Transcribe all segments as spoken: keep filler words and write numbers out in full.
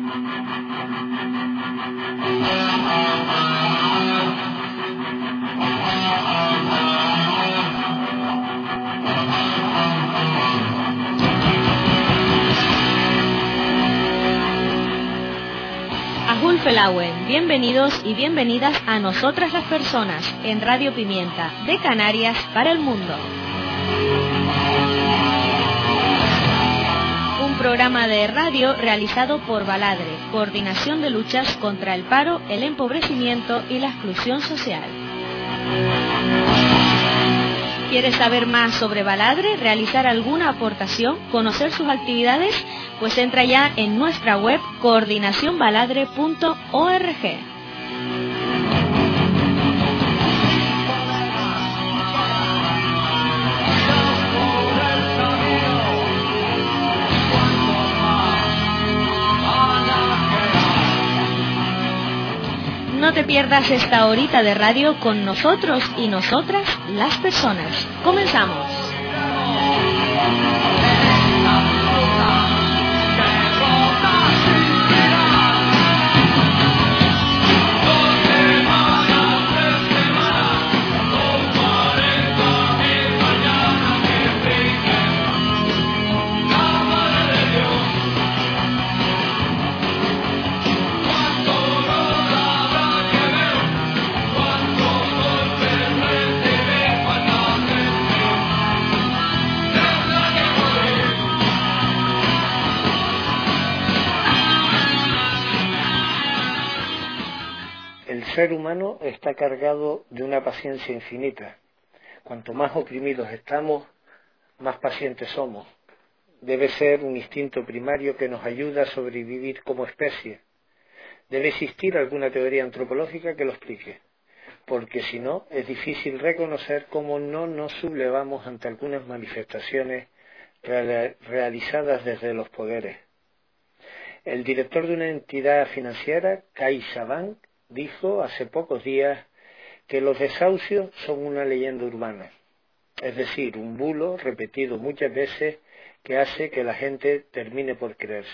Felauen, bienvenidos y bienvenidas a Nosotras las Personas en Radio Pimienta, de Canarias para el mundo. Un programa de radio realizado por Baladre, Coordinación de Luchas contra el Paro, el Empobrecimiento y la Exclusión Social. ¿Quieres saber más sobre Baladre, realizar alguna aportación, conocer sus actividades? Pues entra ya en nuestra web coordinación baladre punto org. No te pierdas esta horita de radio con nosotros y nosotras, las personas. ¡Comenzamos! El ser humano está cargado de una paciencia infinita. Cuanto más oprimidos estamos, más pacientes somos. Debe ser un instinto primario que nos ayuda a sobrevivir como especie. Debe existir alguna teoría antropológica que lo explique, porque si no, es difícil reconocer cómo no nos sublevamos ante algunas manifestaciones real- realizadas desde los poderes. El director de una entidad financiera, CaixaBank, dijo hace pocos días que los desahucios son una leyenda urbana, es decir, un bulo repetido muchas veces que hace que la gente termine por creerse.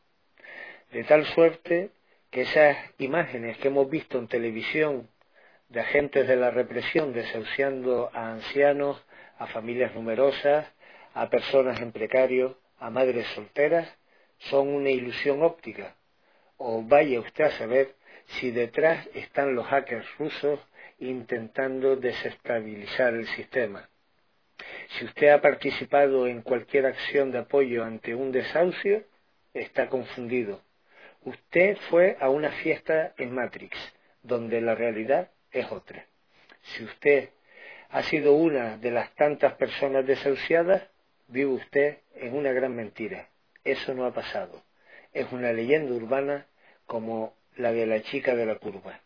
De tal suerte que esas imágenes que hemos visto en televisión de agentes de la represión desahuciando a ancianos, a familias numerosas, a personas en precario, a madres solteras, son una ilusión óptica, o vaya usted a saber si detrás están los hackers rusos intentando desestabilizar el sistema. Si usted ha participado en cualquier acción de apoyo ante un desahucio, está confundido. Usted fue a una fiesta en Matrix, donde la realidad es otra. Si usted ha sido una de las tantas personas desahuciadas, vive usted en una gran mentira. Eso no ha pasado. Es una leyenda urbana como la de la chica de la curva.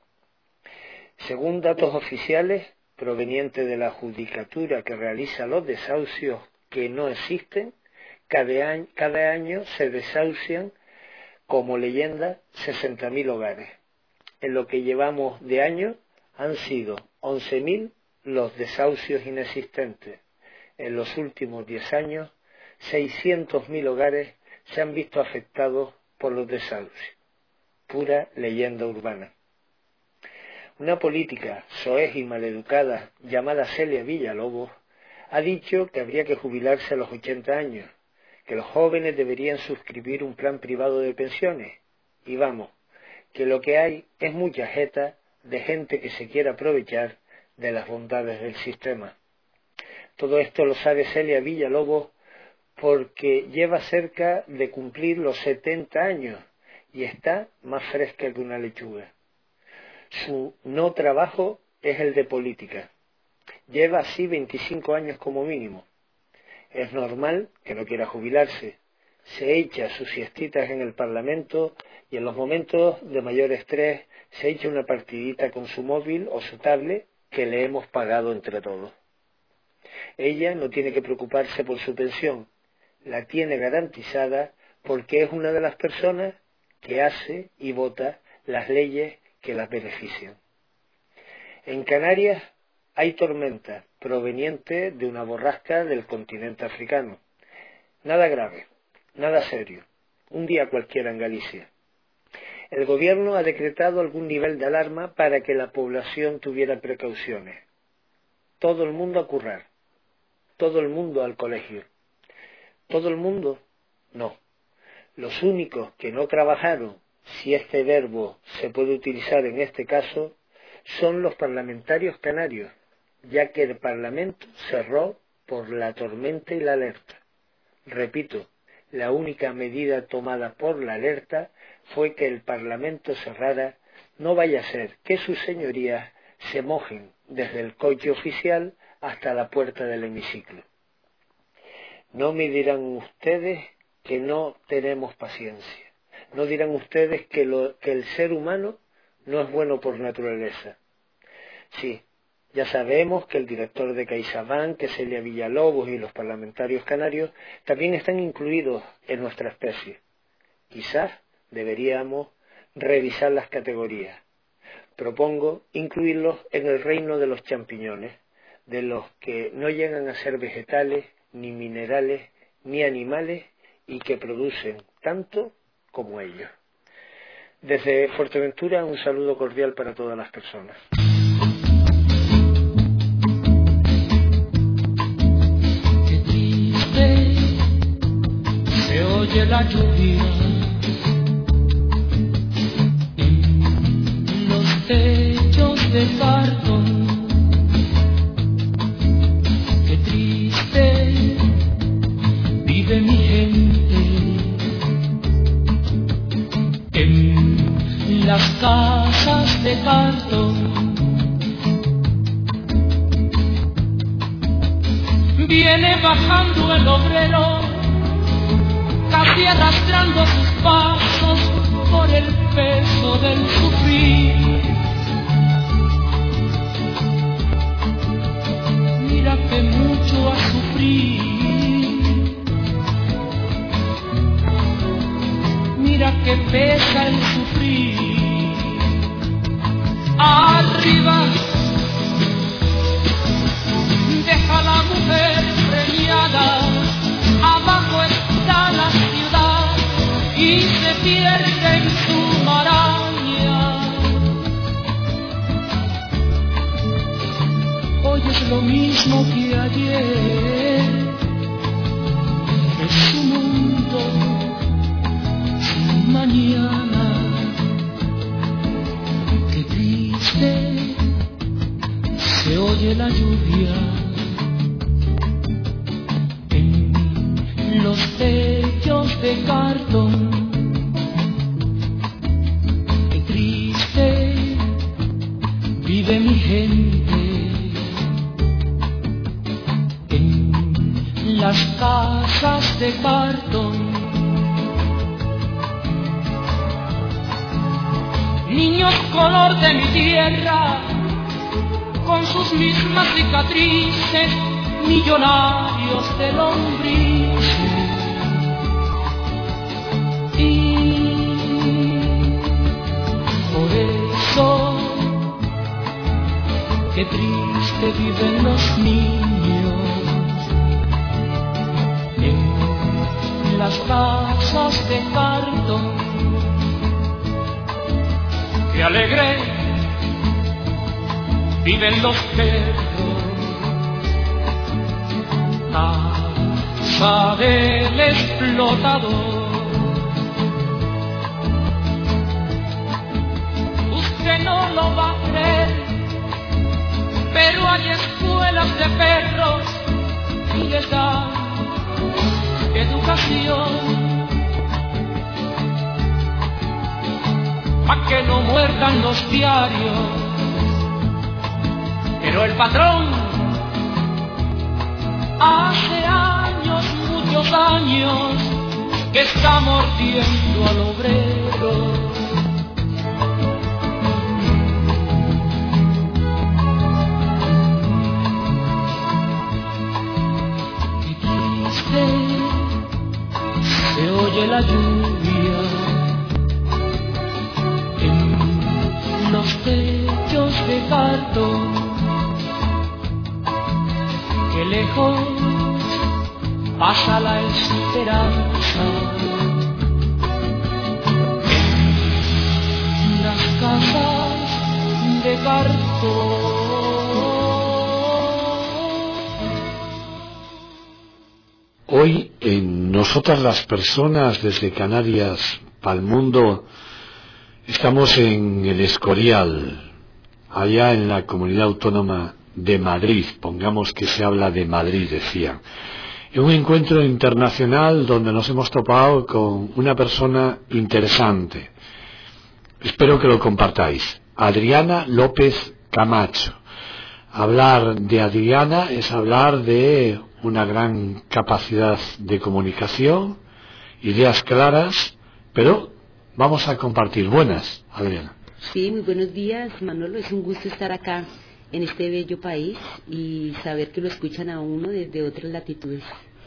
Según datos oficiales provenientes de la judicatura que realiza los desahucios que no existen, cada año, cada año se desahucian como leyenda sesenta mil hogares. En lo que llevamos de año han sido once mil los desahucios inexistentes. En los últimos diez años, seiscientos mil hogares se han visto afectados por los desahucios. Pura leyenda urbana. Una política soez y maleducada llamada Celia Villalobos ha dicho que habría que jubilarse a los ochenta años, que los jóvenes deberían suscribir un plan privado de pensiones. Y vamos, que lo que hay es mucha jeta de gente que se quiere aprovechar de las bondades del sistema. Todo esto lo sabe Celia Villalobos porque lleva cerca de cumplir los setenta años y está más fresca que una lechuga. Su no trabajo es el de política. Lleva así veinticinco años como mínimo. Es normal que no quiera jubilarse. Se echa sus siestitas en el Parlamento y en los momentos de mayor estrés se echa una partidita con su móvil o su tablet que le hemos pagado entre todos. Ella no tiene que preocuparse por su pensión. La tiene garantizada porque es una de las personas que hace y vota las leyes que las benefician. En Canarias hay tormenta proveniente de una borrasca del continente africano. Nada grave, nada serio, un día cualquiera en Galicia. El gobierno ha decretado algún nivel de alarma para que la población tuviera precauciones. Todo el mundo a currar, todo el mundo al colegio. ¿Todo el mundo? No. Los únicos que no trabajaron, si este verbo se puede utilizar en este caso, son los parlamentarios canarios, ya que el Parlamento cerró por la tormenta y la alerta. Repito, la única medida tomada por la alerta fue que el Parlamento cerrara, no vaya a ser que sus señorías se mojen desde el coche oficial hasta la puerta del hemiciclo. No me dirán ustedes que no tenemos paciencia. No dirán ustedes que, lo, que el ser humano no es bueno por naturaleza. Sí, ya sabemos que el director de CaixaBank, que Celia Villalobos y los parlamentarios canarios también están incluidos en nuestra especie. Quizás deberíamos revisar las categorías. Propongo incluirlos en el reino de los champiñones, de los que no llegan a ser vegetales, ni minerales, ni animales, y que producen tanto como ellos. Desde Fuerteventura, un saludo cordial para todas las personas. Qué triste se oye la lluvia en los techos de cartón. Qué triste vive mi gente en las casas de cartón. Viene bajando el obrero, casi arrastrando sus pasos por el peso del sufrir. Mira que mucho ha sufrido, mira que pesa el sufrir. Arriba deja la mujer preñada, abajo está la ciudad y se pierde en su maraña. Hoy es lo mismo que ayer, es un mundo sin mañana. Qué triste se oye la lluvia en los techos de cartón. Qué triste vive mi gente en las casas de cartón. Niños color de mi tierra, con sus mismas cicatrices, millonarios de lombrices. Y por eso, qué triste viven los niños en las casas de cartón. Qué alegre viven los perros, casa del explotador. Usted no lo va a creer, pero hay escuelas de perros y les dan educación pa' que no muerdan los diarios. Pero el patrón hace años, muchos años, que está mordiendo al obrero. Qué triste se oye la lluvia en los techos de cartón. Qué lejos pasa la esperanza en nosotras las personas desde Canarias para el mundo estamos en el Escorial, allá en la Comunidad Autónoma de Madrid, pongamos que se habla de Madrid, decían, en un encuentro internacional donde nos hemos topado con una persona interesante. Espero que lo compartáis. Adriana López Camacho. Hablar de Adriana es hablar de una gran capacidad de comunicación, ideas claras, pero vamos a compartir. Buenas, Adriana. Sí, muy buenos días, Manolo. Es un gusto estar acá en este bello país y saber que lo escuchan a uno desde otras latitudes.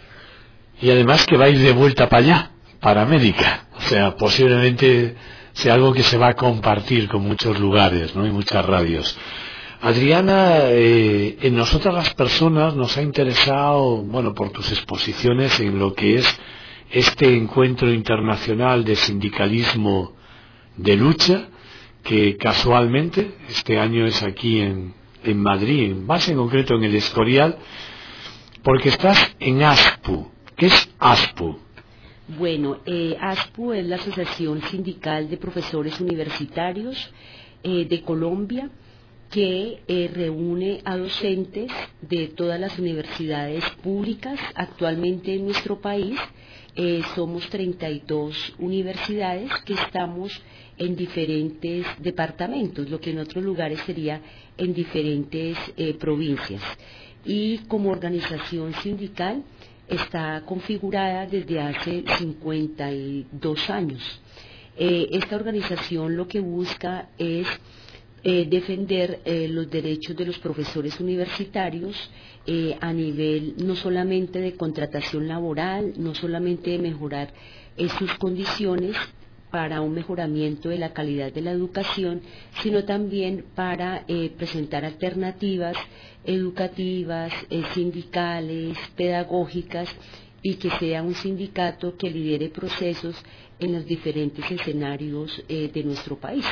Y además que vais de vuelta para allá, para América. O sea, posiblemente sea algo que se va a compartir con muchos lugares, ¿no? Y muchas radios. Adriana, eh, en nosotras las personas nos ha interesado, bueno, por tus exposiciones en lo que es este encuentro internacional de sindicalismo de lucha, que casualmente este año es aquí en, en Madrid, más en concreto en el Escorial, porque estás en ASPU. ¿Qué es ASPU? Bueno, eh, ASPU es la Asociación Sindical de Profesores Universitarios eh, de Colombia, que eh, reúne a docentes de todas las universidades públicas actualmente en nuestro país. Eh, somos treinta y dos universidades que estamos en diferentes departamentos, lo que en otros lugares sería en diferentes eh, provincias. Y como organización sindical está configurada desde hace cincuenta y dos años. Eh, esta organización lo que busca es Eh, defender eh, los derechos de los profesores universitarios eh, a nivel no solamente de contratación laboral, no solamente de mejorar eh, sus condiciones para un mejoramiento de la calidad de la educación, sino también para eh, presentar alternativas educativas, eh, sindicales, pedagógicas, y que sea un sindicato que lidere procesos en los diferentes escenarios eh, de nuestro país.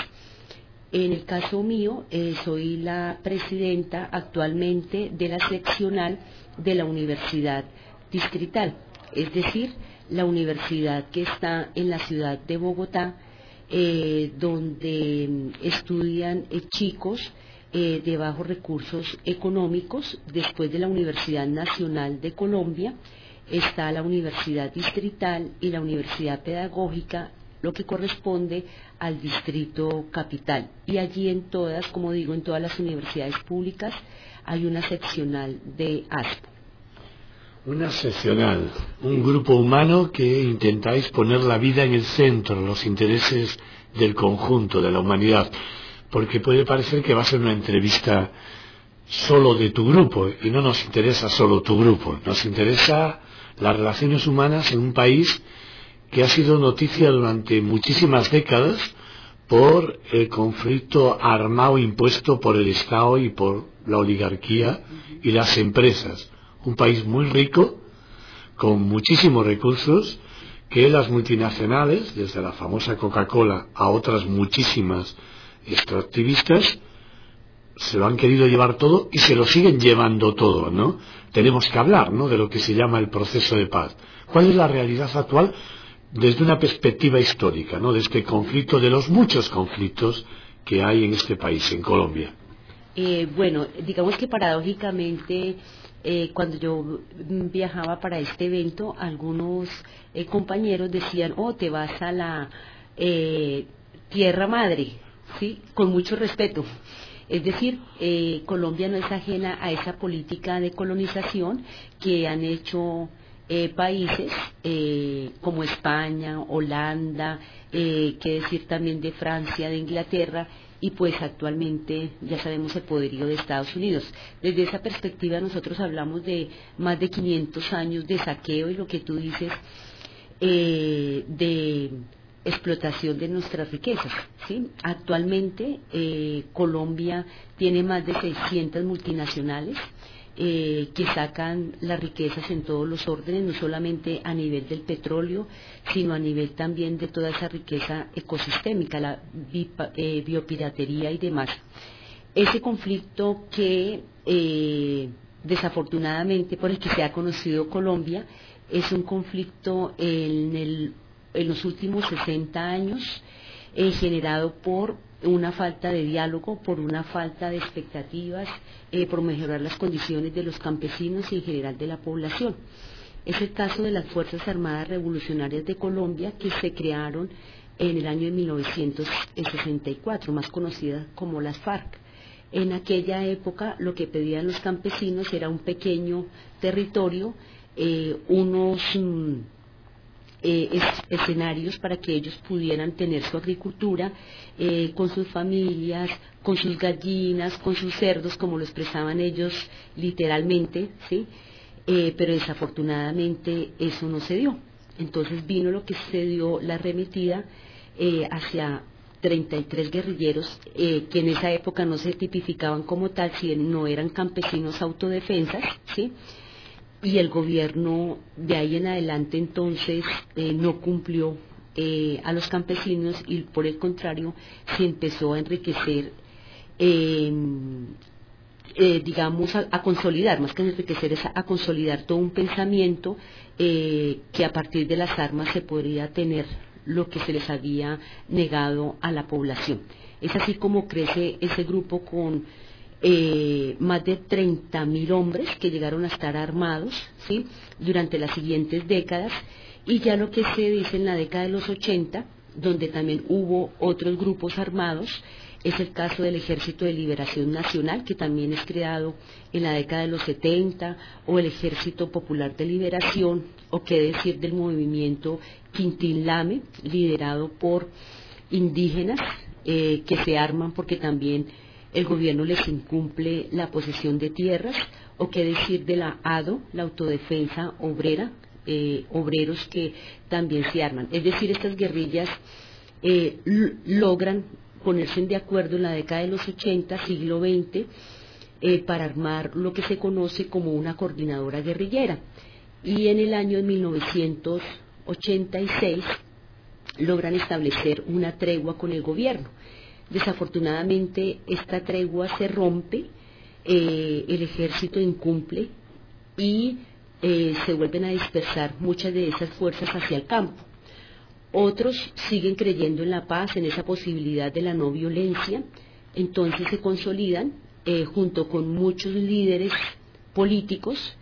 En el caso mío, eh, soy la presidenta actualmente de la seccional de la Universidad Distrital, es decir, la universidad que está en la ciudad de Bogotá, eh, donde estudian eh, chicos eh, de bajos recursos económicos. Después de la Universidad Nacional de Colombia está la Universidad Distrital y la Universidad Pedagógica, lo que corresponde al distrito capital. Y allí en todas, como digo, en todas las universidades públicas hay una seccional de ASPU. Una seccional, un grupo humano que intentáis poner la vida en el centro, los intereses del conjunto, de la humanidad, porque puede parecer que va a ser una entrevista solo de tu grupo, y no nos interesa solo tu grupo, nos interesa las relaciones humanas en un país que ha sido noticia durante muchísimas décadas por el conflicto armado impuesto por el Estado y por la oligarquía y las empresas. Un país muy rico, con muchísimos recursos, que las multinacionales, desde la famosa Coca-Cola a otras muchísimas extractivistas, se lo han querido llevar todo y se lo siguen llevando todo, ¿no? Tenemos que hablar, ¿no?, de lo que se llama el proceso de paz. ¿Cuál es la realidad actual desde una perspectiva histórica, ¿no?, de este conflicto, de los muchos conflictos que hay en este país, en Colombia? Eh, bueno, digamos que paradójicamente, eh, cuando yo viajaba para este evento, algunos eh, compañeros decían, oh, te vas a la eh, tierra madre, ¿sí?, con mucho respeto. Es decir, eh, Colombia no es ajena a esa política de colonización que han hecho Eh, países eh, como España, Holanda, eh, qué decir también de Francia, de Inglaterra, y pues actualmente ya sabemos el poderío de Estados Unidos. Desde esa perspectiva nosotros hablamos de más de quinientos años de saqueo y lo que tú dices, eh, de explotación de nuestras riquezas, ¿sí? Actualmente eh, Colombia tiene más de seiscientas multinacionales Eh, que sacan las riquezas en todos los órdenes, no solamente a nivel del petróleo, sino a nivel también de toda esa riqueza ecosistémica, la bipa, eh, biopiratería y demás. Ese conflicto que eh, desafortunadamente por el que se ha conocido Colombia es un conflicto en, el, en los últimos sesenta años eh, generado por una falta de diálogo, por una falta de expectativas, eh, por mejorar las condiciones de los campesinos y en general de la población. Es el caso de las Fuerzas Armadas Revolucionarias de Colombia, que se crearon en el año de mil novecientos sesenta y cuatro, más conocidas como las FARC. En aquella época lo que pedían los campesinos era un pequeño territorio, eh, unos mm, eh, es, escenarios para que ellos pudieran tener su agricultura eh, con sus familias, con sus gallinas, con sus cerdos, como lo expresaban ellos literalmente, ¿sí? Eh, pero desafortunadamente eso no se dio. Entonces vino lo que se dio, la arremetida eh, hacia treinta y tres guerrilleros eh, que en esa época no se tipificaban como tal, si no eran campesinos autodefensas, ¿sí? Y el gobierno de ahí en adelante entonces eh, no cumplió eh, a los campesinos y por el contrario se empezó a enriquecer, eh, eh, digamos a, a consolidar, más que enriquecer es a, a consolidar todo un pensamiento eh, que a partir de las armas se podría tener lo que se les había negado a la población. Es así como crece ese grupo con eh, más de treinta mil hombres que llegaron a estar armados, ¿sí?, durante las siguientes décadas, y ya lo que se dice en la década de los ochenta, donde también hubo otros grupos armados, es el caso del Ejército de Liberación Nacional, que también es creado en la década de los setenta, o el Ejército Popular de Liberación, o qué decir del movimiento Quintín Lame, liderado por indígenas eh, que se arman porque también el gobierno les incumple la posesión de tierras, o qué decir de la A D O, la Autodefensa Obrera, eh, obreros que también se arman. Es decir, estas guerrillas eh, logran ponerse de acuerdo en la década de los ochenta, siglo veinte, eh, para armar lo que se conoce como una coordinadora guerrillera. Y en el año de mil novecientos ochenta y seis logran establecer una tregua con el gobierno. Desafortunadamente esta tregua se rompe, eh, el ejército incumple y eh, se vuelven a dispersar muchas de esas fuerzas hacia el campo. Otros siguen creyendo en la paz, en esa posibilidad de la no violencia, entonces se consolidan eh, junto con muchos líderes políticos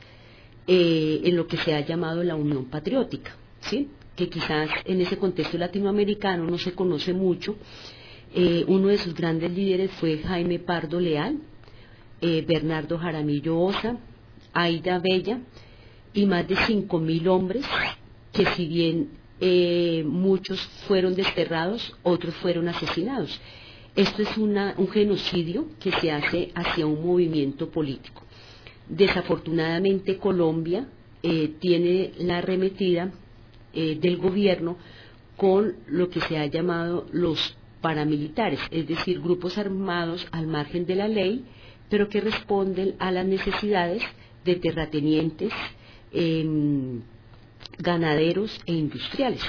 eh, en lo que se ha llamado la Unión Patriótica, ¿sí?, que quizás en ese contexto latinoamericano no se conoce mucho. Eh, uno de sus grandes líderes fue Jaime Pardo Leal, eh, Bernardo Jaramillo Osa, Aida Bella y más de cinco mil hombres que, si bien eh, muchos fueron desterrados, otros fueron asesinados. Esto es una, un genocidio que se hace hacia un movimiento político. Desafortunadamente Colombia eh, tiene la arremetida eh, del gobierno con lo que se ha llamado los paramilitares, es decir, grupos armados al margen de la ley, pero que responden a las necesidades de terratenientes, eh, ganaderos e industriales.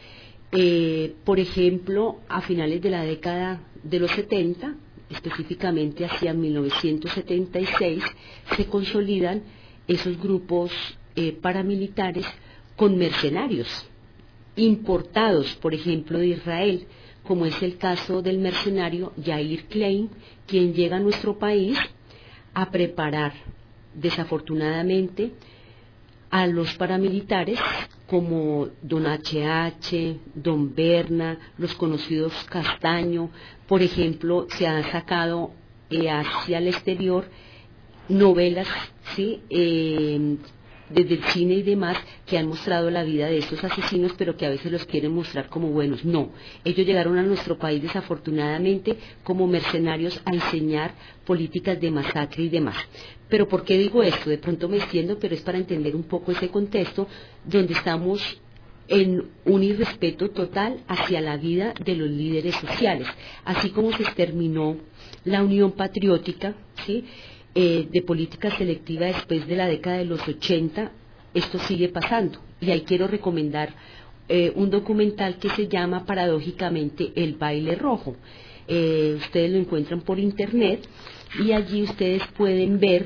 Eh, por ejemplo, a finales de la década de los setenta, específicamente hacia mil novecientos setenta y seis, se consolidan esos grupos eh, paramilitares con mercenarios importados, por ejemplo, de Israel, como es el caso del mercenario Yair Klein, quien llega a nuestro país a preparar, desafortunadamente, a los paramilitares como don H H, don Berna, los conocidos Castaño. Por ejemplo, se han sacado eh, hacia el exterior novelas, ¿sí?, eh, desde el cine y demás, que han mostrado la vida de estos asesinos, pero que a veces los quieren mostrar como buenos. No, ellos llegaron a nuestro país desafortunadamente como mercenarios a enseñar políticas de masacre y demás. Pero ¿por qué digo esto? De pronto me extiendo, pero es para entender un poco ese contexto donde estamos en un irrespeto total hacia la vida de los líderes sociales. Así como se exterminó la Unión Patriótica, ¿sí?, Eh, de política selectiva después de la década de los ochenta, esto sigue pasando. Y ahí quiero recomendar eh, un documental que se llama paradójicamente El Baile Rojo. Eh, ustedes lo encuentran por internet y allí ustedes pueden ver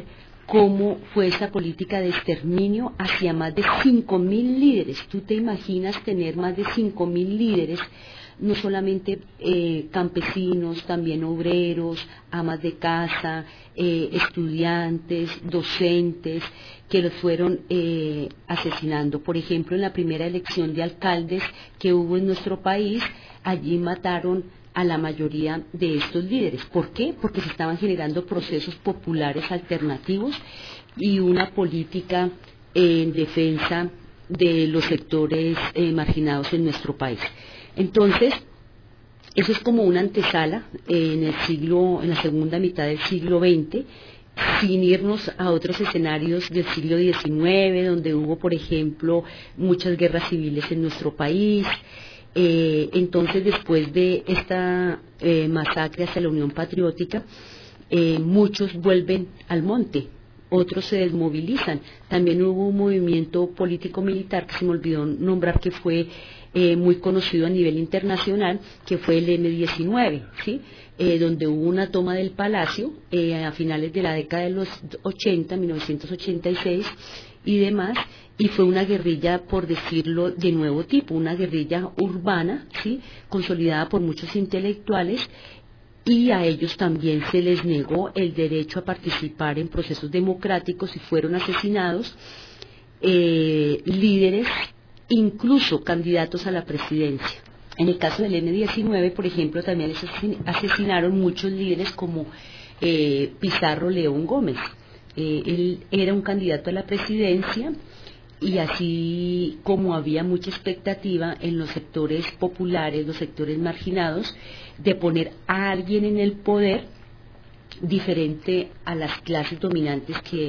cómo fue esa política de exterminio hacia más de cinco mil líderes. Tú te imaginas tener más de cinco mil líderes, no solamente eh, campesinos, también obreros, amas de casa, eh, estudiantes, docentes, que los fueron eh, asesinando. Por ejemplo, en la primera elección de alcaldes que hubo en nuestro país, allí mataron a la mayoría de estos líderes. ¿Por qué? Porque se estaban generando procesos populares alternativos y una política en defensa de los sectores eh, marginados en nuestro país. Entonces, eso es como una antesala eh, en el siglo, en la segunda mitad del siglo veinte, sin irnos a otros escenarios del siglo diecinueve, donde hubo, por ejemplo, muchas guerras civiles en nuestro país. Eh, entonces, después de esta eh, masacre hacia la Unión Patriótica, eh, muchos vuelven al monte, otros se desmovilizan. También hubo un movimiento político-militar que se me olvidó nombrar, que fue eh, muy conocido a nivel internacional, que fue el eme diecinueve, ¿sí? Eh, donde hubo una toma del Palacio eh, a finales de la década de los ochenta, mil novecientos ochenta y seis y demás, y fue una guerrilla, por decirlo de nuevo tipo, una guerrilla urbana, ¿sí?, consolidada por muchos intelectuales, y a ellos también se les negó el derecho a participar en procesos democráticos y fueron asesinados eh, líderes, incluso candidatos a la presidencia. En el caso del eme diecinueve, por ejemplo, también les asesinaron muchos líderes como eh, Pizarro León Gómez. Eh, él era un candidato a la presidencia, y así como había mucha expectativa en los sectores populares, los sectores marginados, de poner a alguien en el poder diferente a las clases dominantes que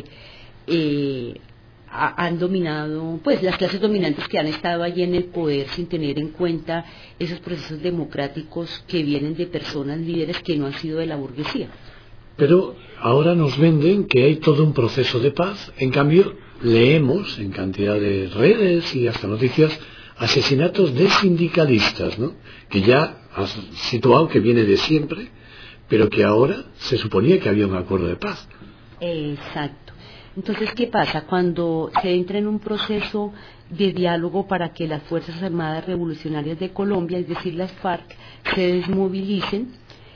eh, ha, han dominado, pues las clases dominantes que han estado allí en el poder, sin tener en cuenta esos procesos democráticos que vienen de personas líderes que no han sido de la burguesía. Pero ahora nos venden que hay todo un proceso de paz. En cambio, leemos en cantidad de redes y hasta noticias asesinatos de sindicalistas, ¿no?, que ya has situado que viene de siempre, pero que ahora se suponía que había un acuerdo de paz. Exacto. Entonces, ¿qué pasa? Cuando se entra en un proceso de diálogo para que las Fuerzas Armadas Revolucionarias de Colombia, es decir, las FARC, se desmovilicen,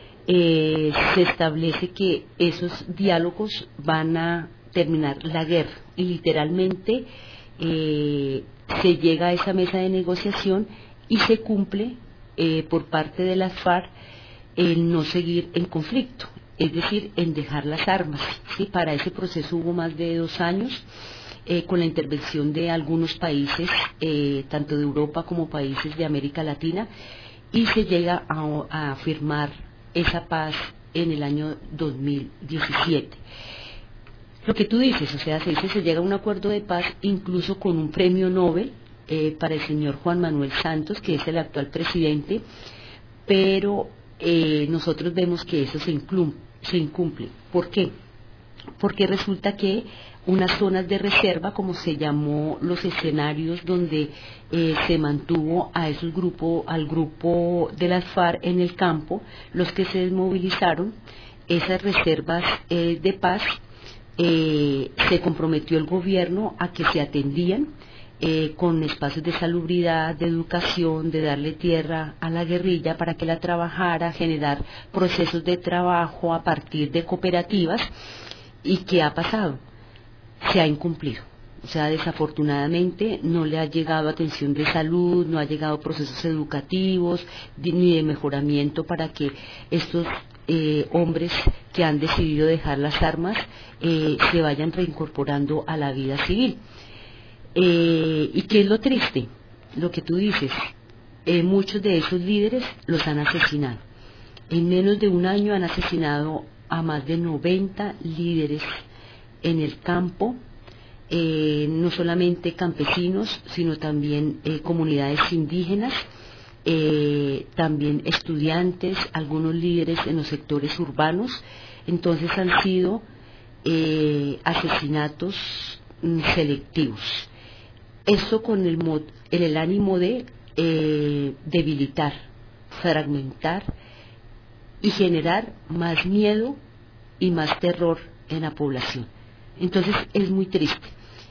eh, se establece que esos diálogos van a terminar la guerra, y literalmente eh, se llega a esa mesa de negociación y se cumple eh, por parte de las FARC el no seguir en conflicto, es decir, en dejar las armas, ¿sí? Para ese proceso hubo más de dos años eh, con la intervención de algunos países, eh, tanto de Europa como países de América Latina, y se llega a, a firmar esa paz en el año dos mil diecisiete. Lo que tú dices, o sea, se dice, se llega a un acuerdo de paz incluso con un premio Nobel eh, para el señor Juan Manuel Santos, que es el actual presidente, pero eh, nosotros vemos que eso se incumple, se incumple. ¿Por qué? Porque resulta que unas zonas de reserva, como se llamó los escenarios donde eh, se mantuvo a esos grupos, al grupo de las FARC en el campo, los que se desmovilizaron, esas reservas eh, de paz, Eh, se comprometió el gobierno a que se atendían eh, con espacios de salubridad, de educación, de darle tierra a la guerrilla para que la trabajara, generar procesos de trabajo a partir de cooperativas. ¿Y qué ha pasado? Se ha incumplido. O sea, desafortunadamente no le ha llegado atención de salud, no ha llegado procesos educativos ni de mejoramiento para que estos eh, hombres que han decidido dejar las armas eh, se vayan reincorporando a la vida civil. Eh, ¿Y qué es lo triste? Lo que tú dices, eh, muchos de esos líderes los han asesinado. En menos de un año han asesinado a más de noventa líderes en el campo, eh, no solamente campesinos, sino también eh, comunidades indígenas, eh, también estudiantes, algunos líderes en los sectores urbanos. Entonces han sido eh, asesinatos mm, selectivos. Esto con el, mod, en el ánimo de eh, debilitar, fragmentar y generar más miedo y más terror en la población. Entonces es muy triste.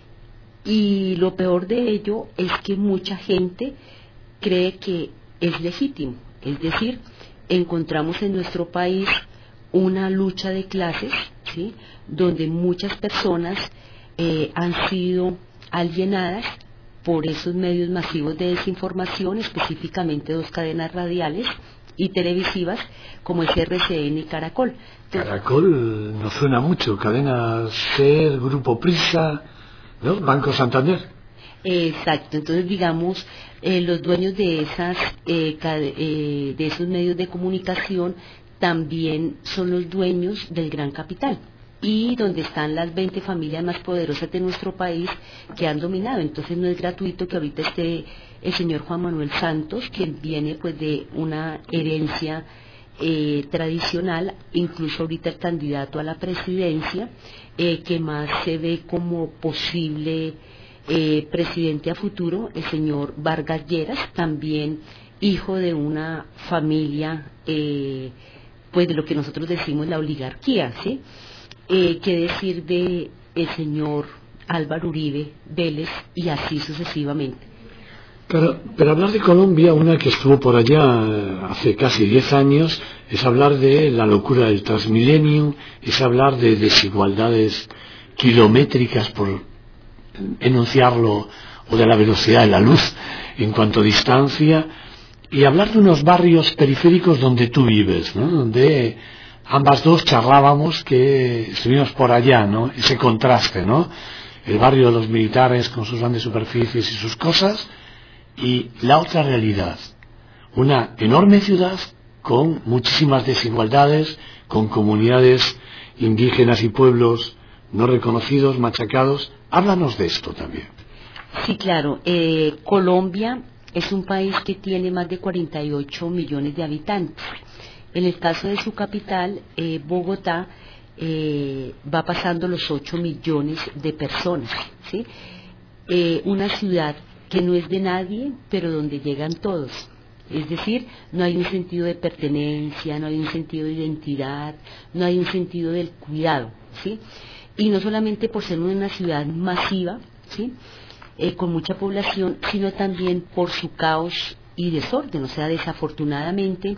Y lo peor de ello es que mucha gente cree que es legítimo. Es decir, encontramos en nuestro país una lucha de clases, ¿sí?, donde muchas personas eh, han sido alienadas por esos medios masivos de desinformación, específicamente dos cadenas radiales y televisivas como es R C N y Caracol. Entonces, Caracol nos suena mucho, Cadena SER, Grupo Prisa, ¿no? Banco Santander. Exacto, entonces digamos, eh, los dueños de esas eh, eh, de esos medios de comunicación también son los dueños del gran capital y donde están las veinte familias más poderosas de nuestro país que han dominado. Entonces no es gratuito que ahorita esté el señor Juan Manuel Santos, quien viene pues de una herencia eh, tradicional, incluso ahorita el candidato a la presidencia, eh, que más se ve como posible eh, presidente a futuro, el señor Vargas Lleras, también hijo de una familia, eh, pues de lo que nosotros decimos la oligarquía, ¿sí? Eh, qué decir de el señor Álvaro Uribe Vélez y así sucesivamente. Claro, pero hablar de Colombia, una que estuvo por allá hace casi diez años, es hablar de la locura del Transmilenio, es hablar de desigualdades kilométricas, por enunciarlo, o de la velocidad de la luz en cuanto a distancia, y hablar de unos barrios periféricos donde tú vives, ¿no?, donde ambas dos charlábamos que estuvimos por allá, ¿no?, ese contraste, ¿no?, el barrio de los militares con sus grandes superficies y sus cosas, y la otra realidad, una enorme ciudad con muchísimas desigualdades, con comunidades indígenas y pueblos no reconocidos, machacados. Háblanos de esto también. Sí, claro. Eh, Colombia es un país que tiene más de cuarenta y ocho millones de habitantes. En el caso de su capital, eh, Bogotá, eh, va pasando los ocho millones de personas, ¿sí? Eh, una ciudad que no es de nadie, pero donde llegan todos. Es decir, no hay un sentido de pertenencia, no hay un sentido de identidad, no hay un sentido del cuidado, ¿sí? Y no solamente por ser una ciudad masiva, ¿sí?, eh, con mucha población, sino también por su caos y desorden. O sea, desafortunadamente,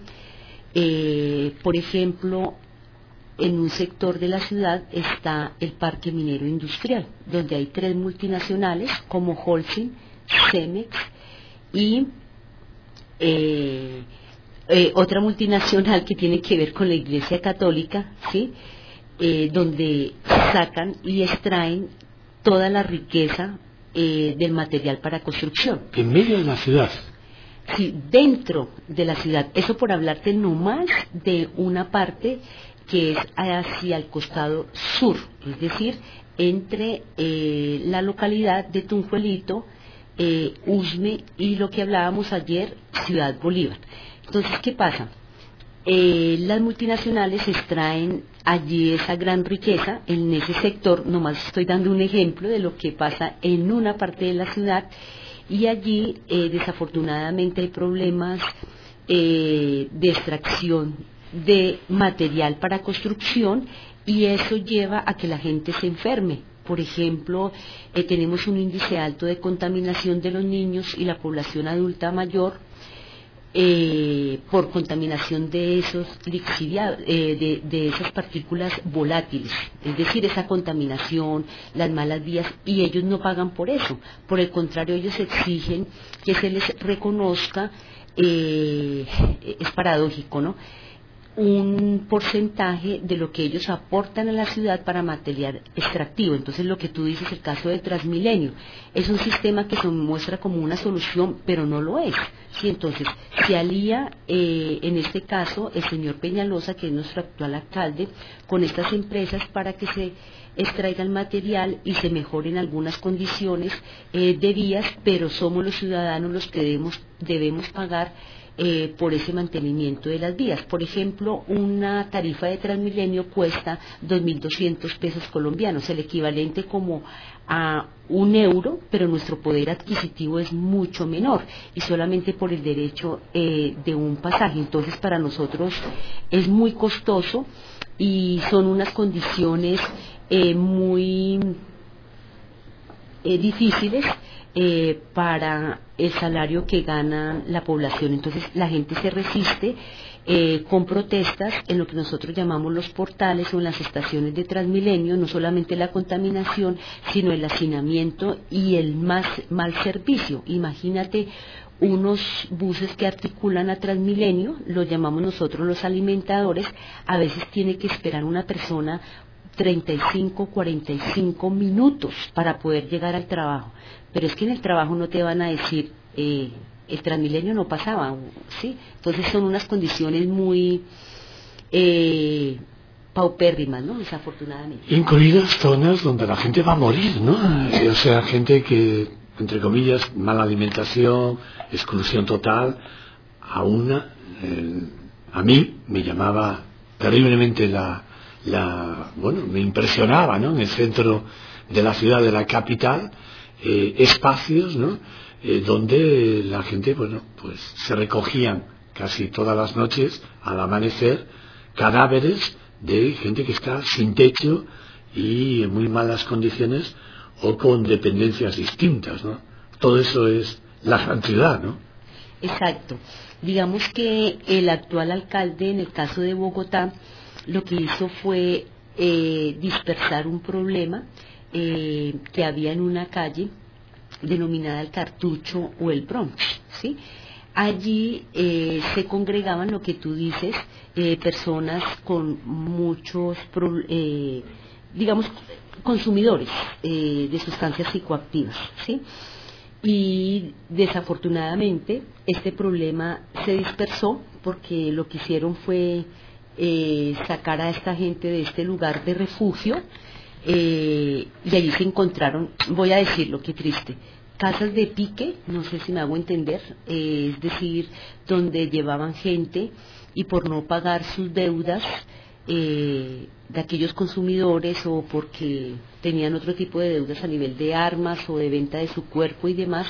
eh, por ejemplo, en un sector de la ciudad está el parque minero industrial, donde hay tres multinacionales como Holcim, Cemex y eh, eh, otra multinacional que tiene que ver con la Iglesia Católica, ¿sí?, eh, donde sacan y extraen toda la riqueza eh, del material para construcción. En medio de la ciudad. Sí, dentro de la ciudad. Eso por hablarte nomás de una parte que es hacia el costado sur, es decir, entre eh, la localidad de Tunjuelito, eh, Usme y lo que hablábamos ayer, Ciudad Bolívar. Entonces, ¿qué pasa? Eh, las multinacionales extraen allí esa gran riqueza en ese sector. Nomás estoy dando un ejemplo de lo que pasa en una parte de la ciudad, y allí eh, desafortunadamente hay problemas eh, de extracción de material para construcción, y eso lleva a que la gente se enferme. Por ejemplo, eh, tenemos un índice alto de contaminación de los niños y la población adulta mayor eh, por contaminación de esos lixiviados, eh, de, de esas partículas volátiles, es decir, esa contaminación, las malas vías, y ellos no pagan por eso. Por el contrario, ellos exigen que se les reconozca, eh, es paradójico, ¿no?, un porcentaje de lo que ellos aportan a la ciudad para material extractivo. Entonces, lo que tú dices, el caso de Transmilenio, es un sistema que se muestra como una solución, pero no lo es. Sí, entonces, se alía, eh, en este caso, el señor Peñalosa, que es nuestro actual alcalde, con estas empresas para que se extraiga el material y se mejoren algunas condiciones eh, de vías, pero somos los ciudadanos los que debemos, debemos pagar Eh, por ese mantenimiento de las vías. Por ejemplo, una tarifa de Transmilenio cuesta dos mil doscientos pesos colombianos, el equivalente como a un euro, pero nuestro poder adquisitivo es mucho menor, y solamente por el derecho eh, de un pasaje. Entonces, para nosotros es muy costoso, y son unas condiciones eh, muy eh, difíciles eh, para el salario que gana la población. Entonces la gente se resiste eh, con protestas en lo que nosotros llamamos los portales o en las estaciones de Transmilenio, no solamente la contaminación, sino el hacinamiento y el más mal servicio. Imagínate unos buses que articulan a Transmilenio, los llamamos nosotros los alimentadores, a veces tiene que esperar una persona treinta y cinco, cuarenta y cinco minutos para poder llegar al trabajo. Pero es que en el trabajo no te van a decir, eh, el Transmilenio no pasaba, ¿sí? Entonces son unas condiciones muy eh, paupérrimas, ¿no? Desafortunadamente. Incluidas zonas donde la gente va a morir, ¿no? O sea, gente que, entre comillas, mala alimentación, exclusión total, a una, eh, a mí me llamaba terriblemente la, la, bueno, me impresionaba, ¿no? En el centro de la ciudad, de la capital, eh, espacios, ¿no? Eh, donde la gente, bueno, pues se recogían casi todas las noches al amanecer cadáveres de gente que está sin techo y en muy malas condiciones o con dependencias distintas, ¿no? Todo eso es la gran ciudad, ¿no? Exacto. Digamos que el actual alcalde, en el caso de Bogotá, lo que hizo fue eh, dispersar un problema eh, que había en una calle denominada el Cartucho o el Bronx, ¿sí? Allí eh, se congregaban, lo que tú dices, eh, personas con muchos, eh, digamos, consumidores eh, de sustancias psicoactivas, ¿sí? Y desafortunadamente este problema se dispersó porque lo que hicieron fue eh, sacar a esta gente de este lugar de refugio. Eh, y allí se encontraron, voy a decirlo, qué triste, casas de pique, no sé si me hago entender, eh, es decir, donde llevaban gente y por no pagar sus deudas eh, de aquellos consumidores o porque tenían otro tipo de deudas a nivel de armas o de venta de su cuerpo y demás,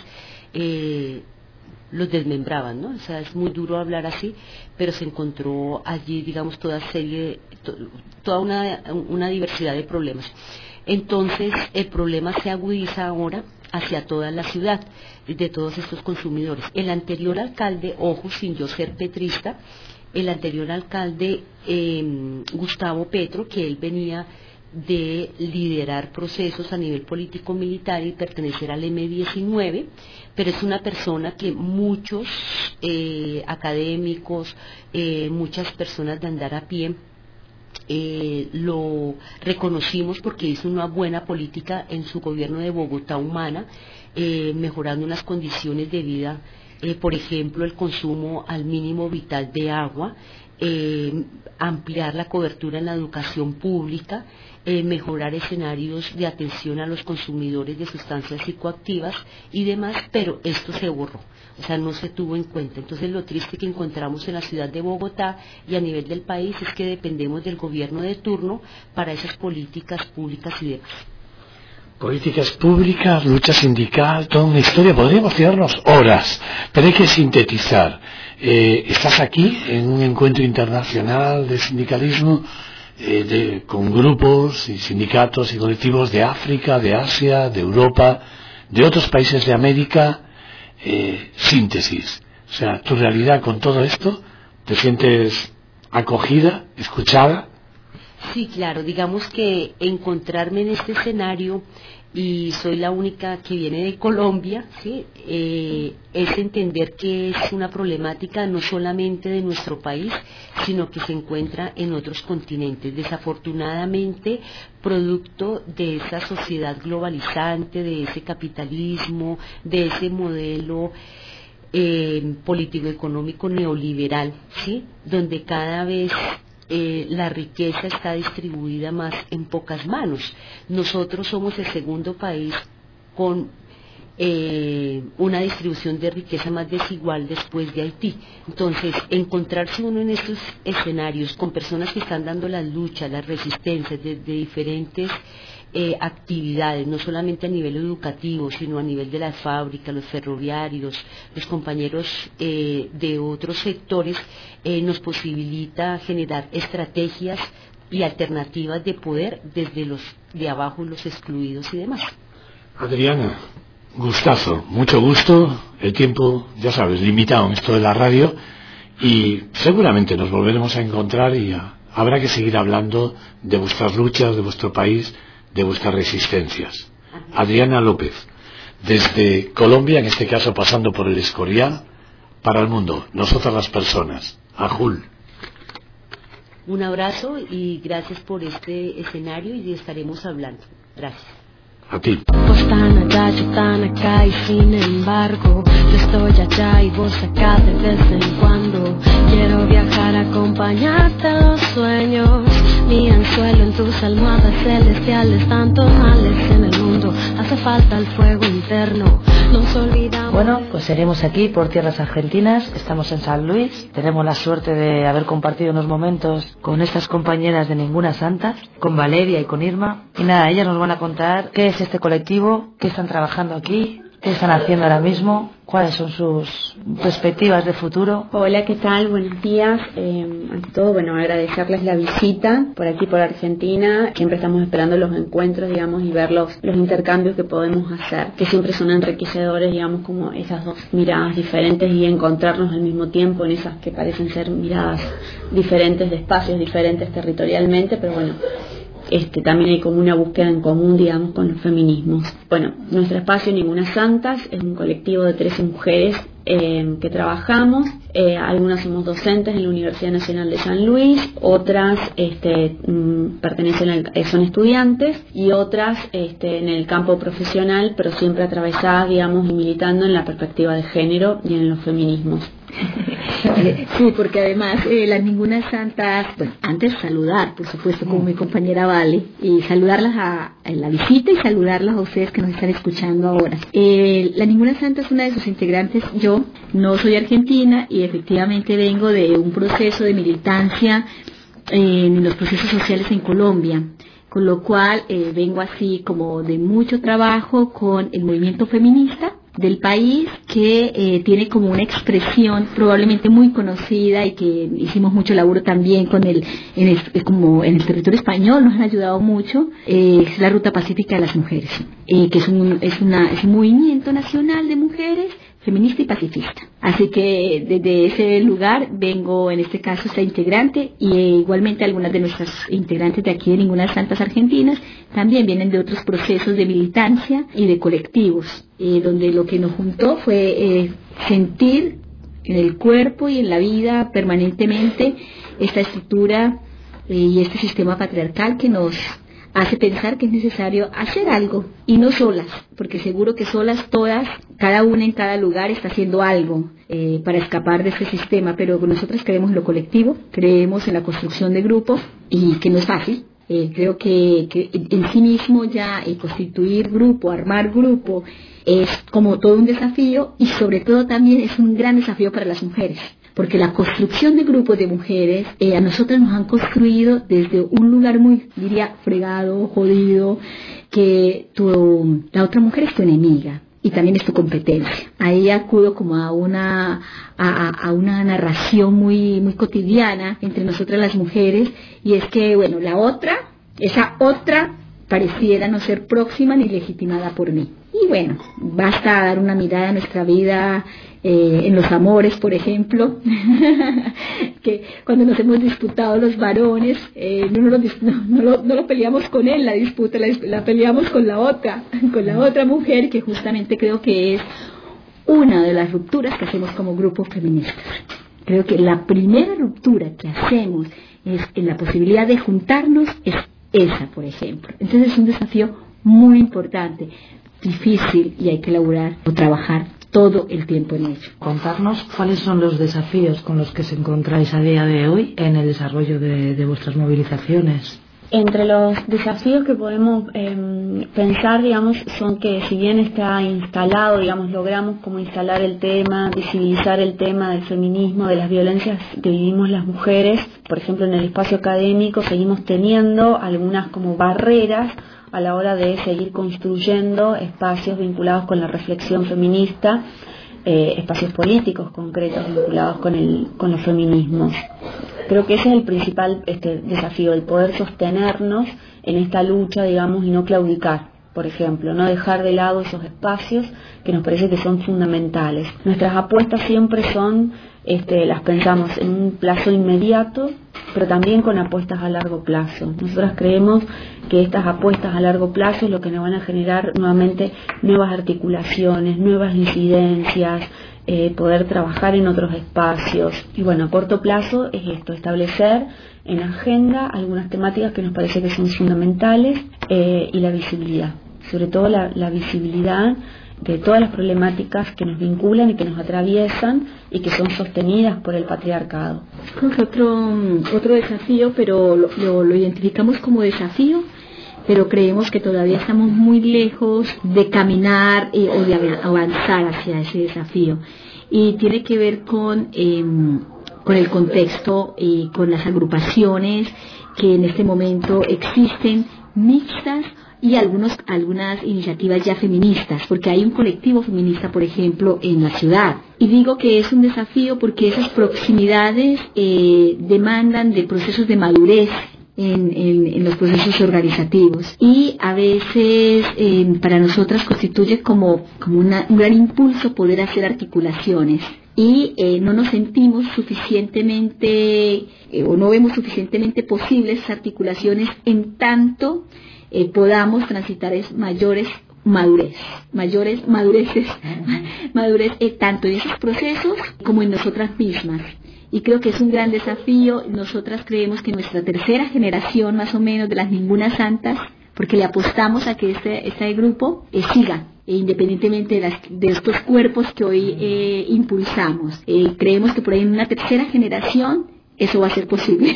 eh, los desmembraban, ¿no? O sea, es muy duro hablar así, pero se encontró allí, digamos, toda serie, to, toda una, una diversidad de problemas. Entonces, el problema se agudiza ahora hacia toda la ciudad, de todos estos consumidores. El anterior alcalde, ojo, sin yo ser petrista, el anterior alcalde, eh, Gustavo Petro, que él venía de liderar procesos a nivel político-militar y pertenecer al eme diecinueve, pero es una persona que muchos eh, académicos, eh, muchas personas de andar a pie, eh, lo reconocimos porque hizo una buena política en su gobierno de Bogotá Humana, eh, mejorando unas condiciones de vida, eh, por ejemplo, el consumo al mínimo vital de agua, eh, ampliar la cobertura en la educación pública, Eh, mejorar escenarios de atención a los consumidores de sustancias psicoactivas y demás, pero esto se borró, o sea, no se tuvo en cuenta. Entonces lo triste que encontramos en la ciudad de Bogotá y a nivel del país es que dependemos del gobierno de turno para esas políticas públicas y demás. Políticas públicas, lucha sindical, toda una historia, podríamos tirarnos horas, pero hay que sintetizar. Eh, estás aquí en un encuentro internacional de sindicalismo, Eh, de, con grupos y sindicatos y colectivos de África, de Asia, de Europa, de otros países de América. Eh, síntesis, o sea, tu realidad con todo esto, ¿te sientes acogida, escuchada? Sí, claro, digamos que encontrarme en este escenario y soy la única que viene de Colombia, ¿sí? eh, es entender que es una problemática no solamente de nuestro país, sino que se encuentra en otros continentes. Desafortunadamente, producto de esa sociedad globalizante, de ese capitalismo, de ese modelo eh, político-económico neoliberal, ¿sí? Donde cada vez Eh, la riqueza está distribuida más en pocas manos. Nosotros somos el segundo país con eh, una distribución de riqueza más desigual después de Haití. Entonces, encontrarse uno en estos escenarios con personas que están dando las luchas, las resistencias de, de diferentes eh, actividades, no solamente a nivel educativo, sino a nivel de las fábricas, los ferroviarios, los compañeros eh, de otros sectores, eh, nos posibilita generar estrategias y alternativas de poder desde los de abajo, los excluidos y demás. Adriana, gustazo, mucho gusto. El tiempo, ya sabes, limitado en esto de la radio, y seguramente nos volveremos a encontrar y a, habrá que seguir hablando de vuestras luchas, de vuestro país, de vuestras resistencias. Adriana López, desde Colombia, en este caso pasando por el Escorial, para el mundo, nosotras las personas. Ajul. Un abrazo y gracias por este escenario y estaremos hablando. Gracias. A ti. Vos tan allá, yo tan acá y sin embargo yo estoy allá y vos acá de vez en cuando. Quiero viajar, acompañarte a los sueños. Mi anzuelo en tus almohadas celestiales. Tantos males en el mundo, hace falta el fuego interno. Nos olvidamos. Bueno, pues seguimos aquí por tierras argentinas. Estamos en San Luis. Tenemos la suerte de haber compartido unos momentos con estas compañeras de Ninguna Santa, con Valeria y con Irma. Y nada, ellas nos van a contar qué es este colectivo, qué están trabajando aquí, qué están haciendo ahora mismo, cuáles son sus perspectivas de futuro. Hola, ¿qué tal? Buenos días. Eh, ante todo, bueno, agradecerles la visita por aquí, por Argentina. Siempre estamos esperando los encuentros, digamos, y ver los, los intercambios que podemos hacer, que siempre son enriquecedores, digamos, como esas dos miradas diferentes y encontrarnos al mismo tiempo en esas que parecen ser miradas diferentes de espacios diferentes territorialmente, pero bueno, Este, también hay como una búsqueda en común, digamos, con los feminismos. Bueno, nuestro espacio Ninguna Santas es un colectivo de trece mujeres eh, que trabajamos. Eh, algunas somos docentes en la Universidad Nacional de San Luis, otras este, mm, pertenecen al, eh, son estudiantes y otras este, en el campo profesional, pero siempre atravesadas, digamos, y militando en la perspectiva de género y en los feminismos. Sí, porque además eh, las Ninguna Santas, bueno, antes saludar, por supuesto, como mi compañera Vale, y saludarlas a, a la visita y saludarlas a ustedes que nos están escuchando ahora. Eh, la Ninguna Santa es una de sus integrantes. Yo no soy argentina y efectivamente vengo de un proceso de militancia eh, en los procesos sociales en Colombia, con lo cual eh, vengo así como de mucho trabajo con el movimiento feminista del país, que eh, tiene como una expresión probablemente muy conocida y que hicimos mucho laburo también con el, en el como en el territorio español, nos han ayudado mucho, eh, es la Ruta Pacífica de las Mujeres, eh, que es un, es, una, es un movimiento nacional de mujeres feminista y pacifista. Así que desde ese lugar vengo, en este caso, esta integrante, y eh, igualmente algunas de nuestras integrantes de aquí de Ninguna Santas Argentinas también vienen de otros procesos de militancia y de colectivos, eh, donde lo que nos juntó fue eh, sentir en el cuerpo y en la vida permanentemente esta estructura eh, y este sistema patriarcal que nos hace pensar que es necesario hacer algo, y no solas, porque seguro que solas todas, cada una en cada lugar está haciendo algo eh, para escapar de este sistema, pero nosotros creemos en lo colectivo, creemos en la construcción de grupos, y que no es fácil. Eh, creo que, que en sí mismo ya eh, constituir grupo, armar grupo, es como todo un desafío, y sobre todo también es un gran desafío para las mujeres, porque la construcción de grupos de mujeres eh, a nosotros nos han construido desde un lugar muy, diría, fregado, jodido, que tu, la otra mujer es tu enemiga y también es tu competencia. Ahí acudo como a una a, a una narración muy muy cotidiana entre nosotras las mujeres, y es que, bueno, la otra, esa otra pareciera no ser próxima ni legitimada por mí. Y bueno, basta dar una mirada a nuestra vida eh, en los amores, por ejemplo, que cuando nos hemos disputado los varones, eh, no, no, no, no, lo, no lo peleamos con él, la disputa la, la peleamos con la otra, con la otra mujer, que justamente creo que es una de las rupturas que hacemos como grupos feministas. Creo que la primera ruptura que hacemos es en la posibilidad de juntarnos, es esa, por ejemplo. Entonces es un desafío muy importante, difícil, y hay que elaborar o trabajar todo el tiempo en ello. Contarnos cuáles son los desafíos con los que se encontráis a día de hoy en el desarrollo de, de vuestras movilizaciones. Entre los desafíos que podemos eh, pensar, digamos, son que si bien está instalado, digamos, logramos como instalar el tema, visibilizar el tema del feminismo, de las violencias que vivimos las mujeres, por ejemplo, en el espacio académico seguimos teniendo algunas como barreras a la hora de seguir construyendo espacios vinculados con la reflexión feminista, eh, espacios políticos concretos vinculados con el con los feminismos. creo que ese es el principal este, desafío, el poder sostenernos en esta lucha, digamos, y no claudicar. Por ejemplo, no dejar de lado esos espacios que nos parece que son fundamentales. Nuestras apuestas siempre son, este, las pensamos en un plazo inmediato, pero también con apuestas a largo plazo. Nosotras creemos que estas apuestas a largo plazo es lo que nos van a generar nuevamente nuevas articulaciones, nuevas incidencias, eh, poder trabajar en otros espacios. Y bueno, a corto plazo es esto, establecer en agenda algunas temáticas que nos parece que son fundamentales, eh, y la visibilidad, sobre todo la, la visibilidad de todas las problemáticas que nos vinculan y que nos atraviesan y que son sostenidas por el patriarcado. Creo que otro, otro desafío, pero lo, lo, lo identificamos como desafío, pero creemos que todavía estamos muy lejos de caminar eh, o de avanzar hacia ese desafío, y tiene que ver con eh, con el contexto y eh, con las agrupaciones que en este momento existen, mixtas, y algunos, algunas iniciativas ya feministas, porque hay un colectivo feminista, por ejemplo, en la ciudad. Y digo que es un desafío porque esas proximidades eh, demandan de procesos de madurez en, en, en los procesos organizativos, y a veces eh, para nosotras constituye como, como una, un gran impulso poder hacer articulaciones. Y eh, no nos sentimos suficientemente eh, o no vemos suficientemente posibles esas articulaciones en tanto eh, podamos transitar es mayores madurez, mayores madureces, madurez eh, tanto en esos procesos como en nosotras mismas. Y creo que es un gran desafío. Nosotras creemos que nuestra tercera generación, más o menos, de las Ningunas Santas, porque le apostamos a que este, este grupo eh, siga, e independientemente de, las, de estos cuerpos que hoy eh, impulsamos. Eh, creemos que por ahí en una tercera generación eso va a ser posible.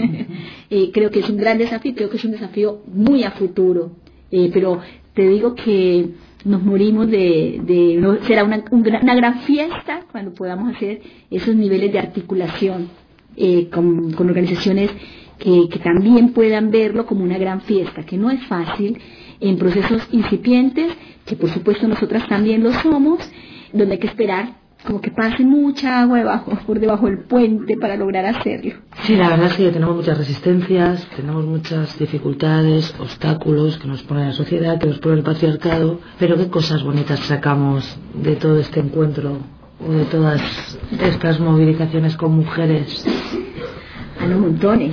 eh, creo que es un gran desafío, creo que es un desafío muy a futuro. Eh, pero te digo que nos morimos de... de no, será una, un, una gran fiesta cuando podamos hacer esos niveles de articulación eh, con, con organizaciones que, que también puedan verlo como una gran fiesta, que no es fácil, en procesos incipientes, que por supuesto nosotras también lo somos, donde hay que esperar como que pase mucha agua debajo, por debajo del puente para lograr hacerlo. Sí, la verdad es que tenemos muchas resistencias, tenemos muchas dificultades, obstáculos que nos pone la sociedad, que nos pone el patriarcado, pero qué cosas bonitas sacamos de todo este encuentro o de todas estas movilizaciones con mujeres. A los montones.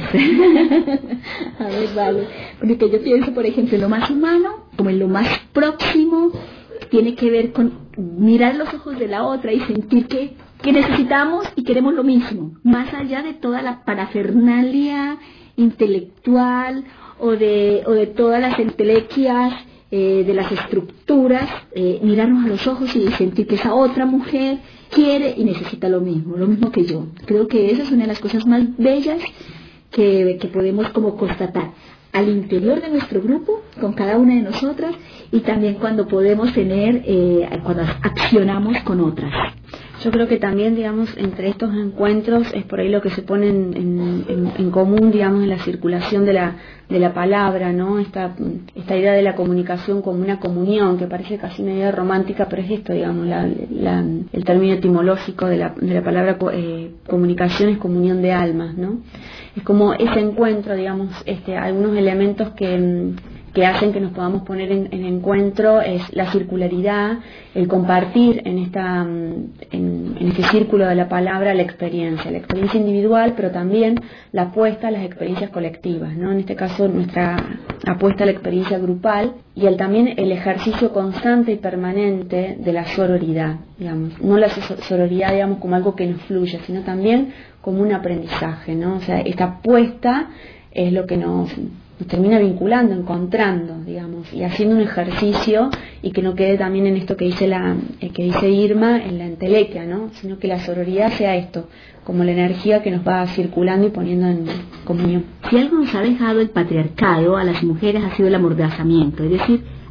A ver, vale. Porque yo pienso, por ejemplo, en lo más humano, como en lo más próximo, tiene que ver con mirar los ojos de la otra y sentir que, que necesitamos y queremos lo mismo, más allá de toda la parafernalia intelectual o de, o de todas las entelequias eh, de las estructuras, eh, mirarnos a los ojos y sentir que esa otra mujer quiere y necesita lo mismo, lo mismo que yo. Creo que esa es una de las cosas más bellas que, que podemos como constatar al interior de nuestro grupo, con cada una de nosotras, y también cuando podemos tener, eh, cuando accionamos con otras. Yo creo que también, digamos, entre estos encuentros es por ahí lo que se pone en, en, en, en común, digamos, en la circulación de la, de la palabra, ¿no? Esta, esta idea de la comunicación como una comunión, que parece casi una idea romántica, pero es esto, digamos, la, la, el término etimológico de la, de la palabra eh, comunicación es comunión de almas, ¿no? Es como ese encuentro, digamos, este, algunos elementos que... que hacen que nos podamos poner en, en encuentro es la circularidad, el compartir en esta en, en este círculo de la palabra la experiencia, la experiencia individual, pero también la apuesta a las experiencias colectivas, ¿no? En este caso nuestra apuesta a la experiencia grupal y el, también el ejercicio constante y permanente de la sororidad, digamos, no la sororidad, digamos, como algo que nos fluye, sino también como un aprendizaje, ¿no? O sea, esta apuesta es lo que nos nos termina vinculando, encontrando, digamos, y haciendo un ejercicio, y que no quede también en esto que dice la eh, que dice Irma, en la entelequia, ¿no? Sino que la sororidad sea esto, como la energía que nos va circulando y poniendo en comunión. Si algo nos ha dejado el patriarcado a las mujeres ha sido el amordazamiento, es decir,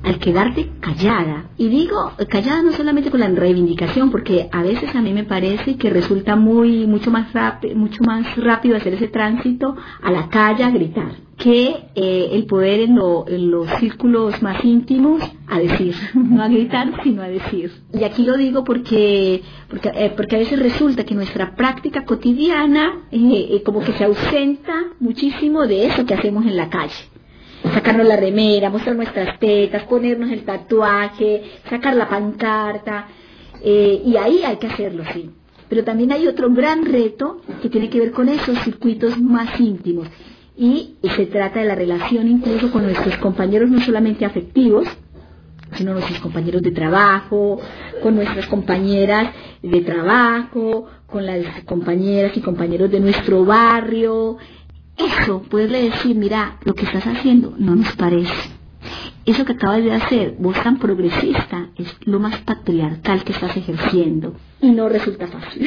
al quedarte callada. Y digo callada no solamente con la reivindicación, porque a veces a mí me parece que resulta muy mucho más rápido, mucho más rápido hacer ese tránsito a la calle a gritar, que eh, el poder en, lo, en los círculos más íntimos a decir, no a gritar sino a decir. Y aquí lo digo porque porque, eh, porque a veces resulta que nuestra práctica cotidiana eh, eh, como que se ausenta muchísimo de eso que hacemos en la calle. Sacarnos la remera, mostrar nuestras tetas, ponernos el tatuaje, sacar la pancarta, eh, y ahí hay que hacerlo, sí. Pero también hay otro gran reto que tiene que ver con esos circuitos más íntimos, y, y se trata de la relación incluso con nuestros compañeros, no solamente afectivos, sino nuestros compañeros de trabajo, con nuestras compañeras de trabajo, con las compañeras y compañeros de nuestro barrio. Eso, poderle decir, mira, lo que estás haciendo no nos parece. Eso que acabas de hacer, vos tan progresista, es lo más patriarcal que estás ejerciendo. Y no resulta fácil.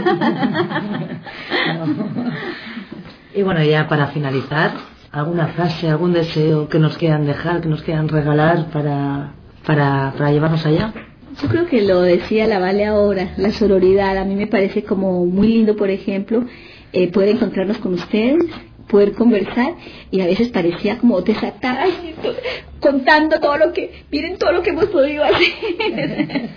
No. Y bueno, ya para finalizar, ¿alguna frase, algún deseo que nos quieran dejar, que nos quieran regalar para, para, para llevarnos allá? Yo creo que lo decía la Vale ahora, la sororidad. A mí me parece como muy lindo, por ejemplo, eh, poder encontrarnos con ustedes, poder conversar, y a veces parecía como desatada, contando todo lo que, miren todo lo que hemos podido hacer.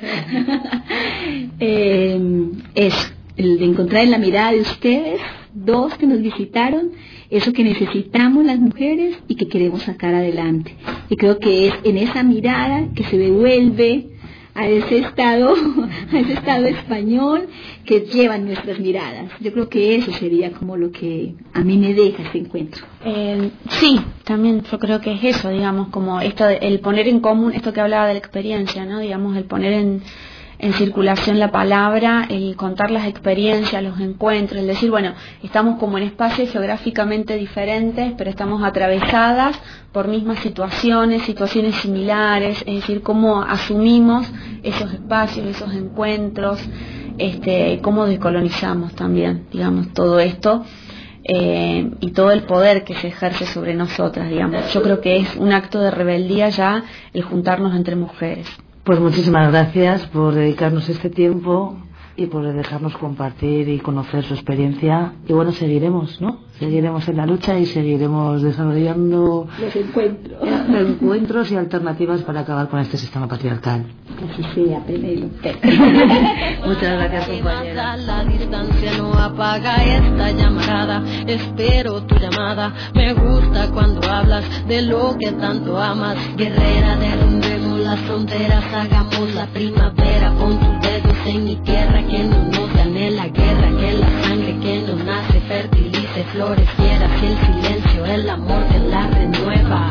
eh, es el de encontrar en la mirada de ustedes, dos que nos visitaron, eso que necesitamos las mujeres y que queremos sacar adelante. Y creo que es en esa mirada que se devuelve a ese estado, a ese estado español que llevan nuestras miradas. Yo creo que eso sería como lo que a mí me deja este encuentro. Eh, sí, también yo creo que es eso, digamos, como esto, de, el poner en común, esto que hablaba de la experiencia, ¿no? Digamos, el poner en, en circulación la palabra, el contar las experiencias, los encuentros, el decir, bueno, estamos como en espacios geográficamente diferentes, pero estamos atravesadas por mismas situaciones, situaciones similares, es decir, cómo asumimos esos espacios, esos encuentros, este, cómo descolonizamos también, digamos, todo esto, eh, y todo el poder que se ejerce sobre nosotras, digamos. Yo creo que es un acto de rebeldía ya el juntarnos entre mujeres. Pues muchísimas gracias por dedicarnos este tiempo y por dejarnos compartir y conocer su experiencia. Y bueno, seguiremos, ¿no? Seguiremos en la lucha y seguiremos desarrollando los encuentros, los encuentros y alternativas para acabar con este sistema patriarcal. Así sea, primero. Muchas gracias, compañera. La distancia no apaga esta llamarada. Espero tu llamada. Me gusta cuando hablas de lo que tanto amas. Guerrera, derrumbemos las fronteras, hagamos la primavera. Pon tus dedos en mi tierra, que no nos gane la guerra, que la sangre que nos nace fertilice, floreciera, si el silencio, el amor que la renueva.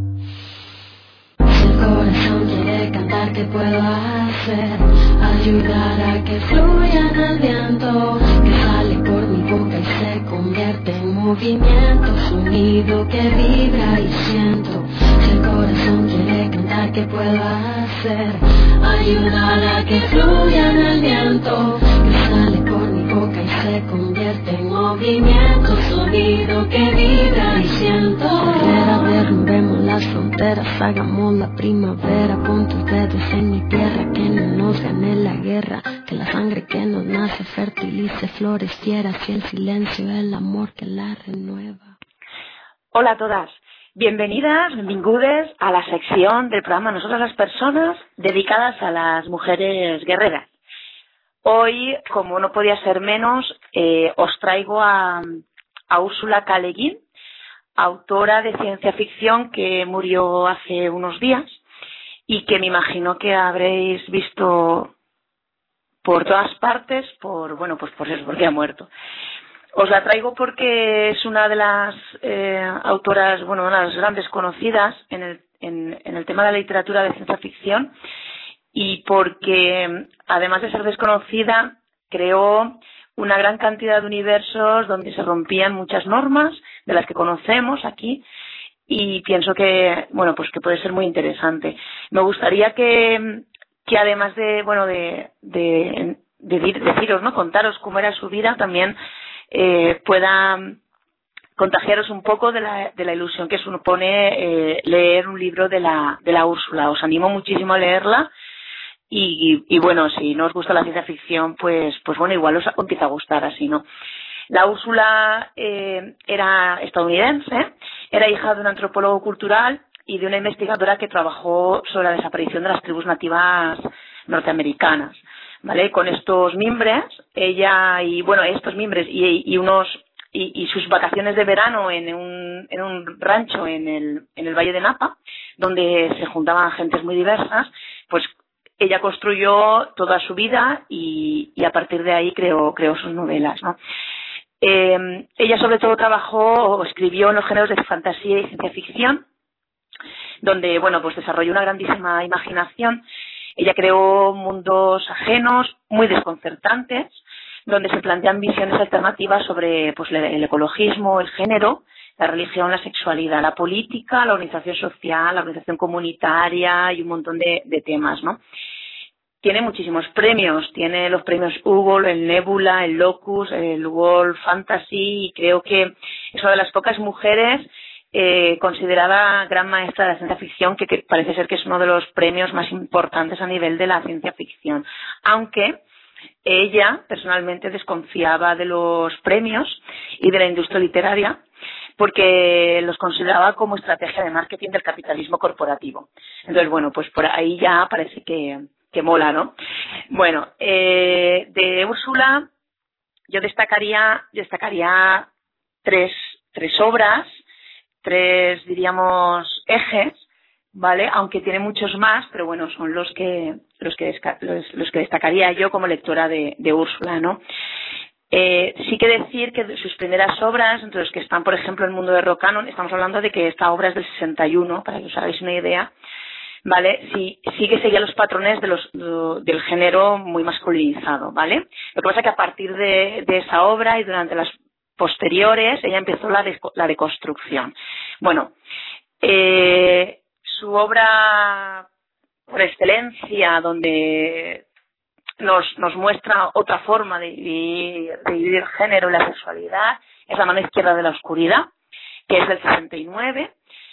Si el corazón quiere cantar, ¿qué puedo hacer? Ayudar a que fluya en el viento, que sale por mi boca y se convierte en movimiento, sonido que vibra y siento. Si el corazón quiere cantar, ¿qué puedo hacer? Ayudar a que fluya en el viento, que sale por mi boca y se convierte en movimiento, sonido que vibra y siento. Guerrera, derrumbemos las fronteras, hagamos la primavera. Pon tus dedos en mi tierra, que no nos gane la guerra, que la sangre que nos nace fertilice, floreciera, si el silencio, el amor que la renueva. Hola a todas. Bienvenidas, benvingudes a la sección del programa Nosotras las Personas, dedicadas a las mujeres guerreras. Hoy, como no podía ser menos, eh, os traigo a, a Úrsula K. Le Guin, autora de ciencia ficción que murió hace unos días y que me imagino que habréis visto por todas partes, por bueno, pues por eso, porque ha muerto. Os la traigo porque es una de las eh, autoras, bueno, una de las grandes conocidas en el, en, en el tema de la literatura de ciencia ficción, y porque, además de ser desconocida, creó una gran cantidad de universos donde se rompían muchas normas de las que conocemos aquí, y pienso que, bueno, pues que puede ser muy interesante. Me gustaría que, que además de, bueno, de, de, de deciros, ¿no?, contaros cómo era su vida, también Eh, pueda contagiaros un poco de la, de la ilusión que supone eh, leer un libro de la, de la Úrsula. Os animo muchísimo a leerla y, y, y bueno, si no os gusta la ciencia ficción, pues, pues bueno, igual os empieza a gustar así, ¿no? La Úrsula eh, era estadounidense, era hija de un antropólogo cultural y de una investigadora que trabajó sobre la desaparición de las tribus nativas norteamericanas, ¿vale? Con estos mimbres, ella y, bueno, estos mimbres y, y unos y, y sus vacaciones de verano en un, en un rancho en el, en el Valle de Napa, donde se juntaban gentes muy diversas, pues ella construyó toda su vida y, y a partir de ahí creó, creó sus novelas, ¿no? Eh, ella sobre todo trabajó o escribió en los géneros de fantasía y ciencia ficción, donde, bueno, pues desarrolló una grandísima imaginación. Ella creó mundos ajenos, muy desconcertantes, donde se plantean visiones alternativas sobre pues, el ecologismo, el género, la religión, la sexualidad, la política, la organización social, la organización comunitaria y un montón de, de temas, ¿no? Tiene muchísimos premios, tiene los premios Hugo, el Nebula, el Locus, el World Fantasy, y creo que es una de las pocas mujeres eh, considerada gran maestra de la ciencia ficción, que, que parece ser que es uno de los premios más importantes a nivel de la ciencia ficción, aunque ella personalmente desconfiaba de los premios y de la industria literaria porque los consideraba como estrategia de marketing del capitalismo corporativo. Entonces, bueno, pues por ahí ya parece que, que mola, ¿no? Bueno, eh, de Úrsula yo destacaría, destacaría tres, tres obras, tres, diríamos, ejes, ¿vale? Aunque tiene muchos más, pero bueno, son los que los que, desca- los, los que destacaría yo como lectora de, de Úrsula, ¿no? Eh, sí que decir que sus primeras obras, entre los que están, por ejemplo, El mundo de Rocanon, estamos hablando de que esta obra es del sesenta y uno, para que os hagáis una idea, ¿vale? Sí, sí que seguía los patrones de los, de, del género muy masculinizado, ¿vale? Lo que pasa es que a partir de, de esa obra y durante las posteriores, ella empezó la, de, la deconstrucción. Bueno, eh, su obra por excelencia, donde nos, nos muestra otra forma de vivir, de vivir el género y la sexualidad, es La mano izquierda de la oscuridad, que es del sesenta y nueve,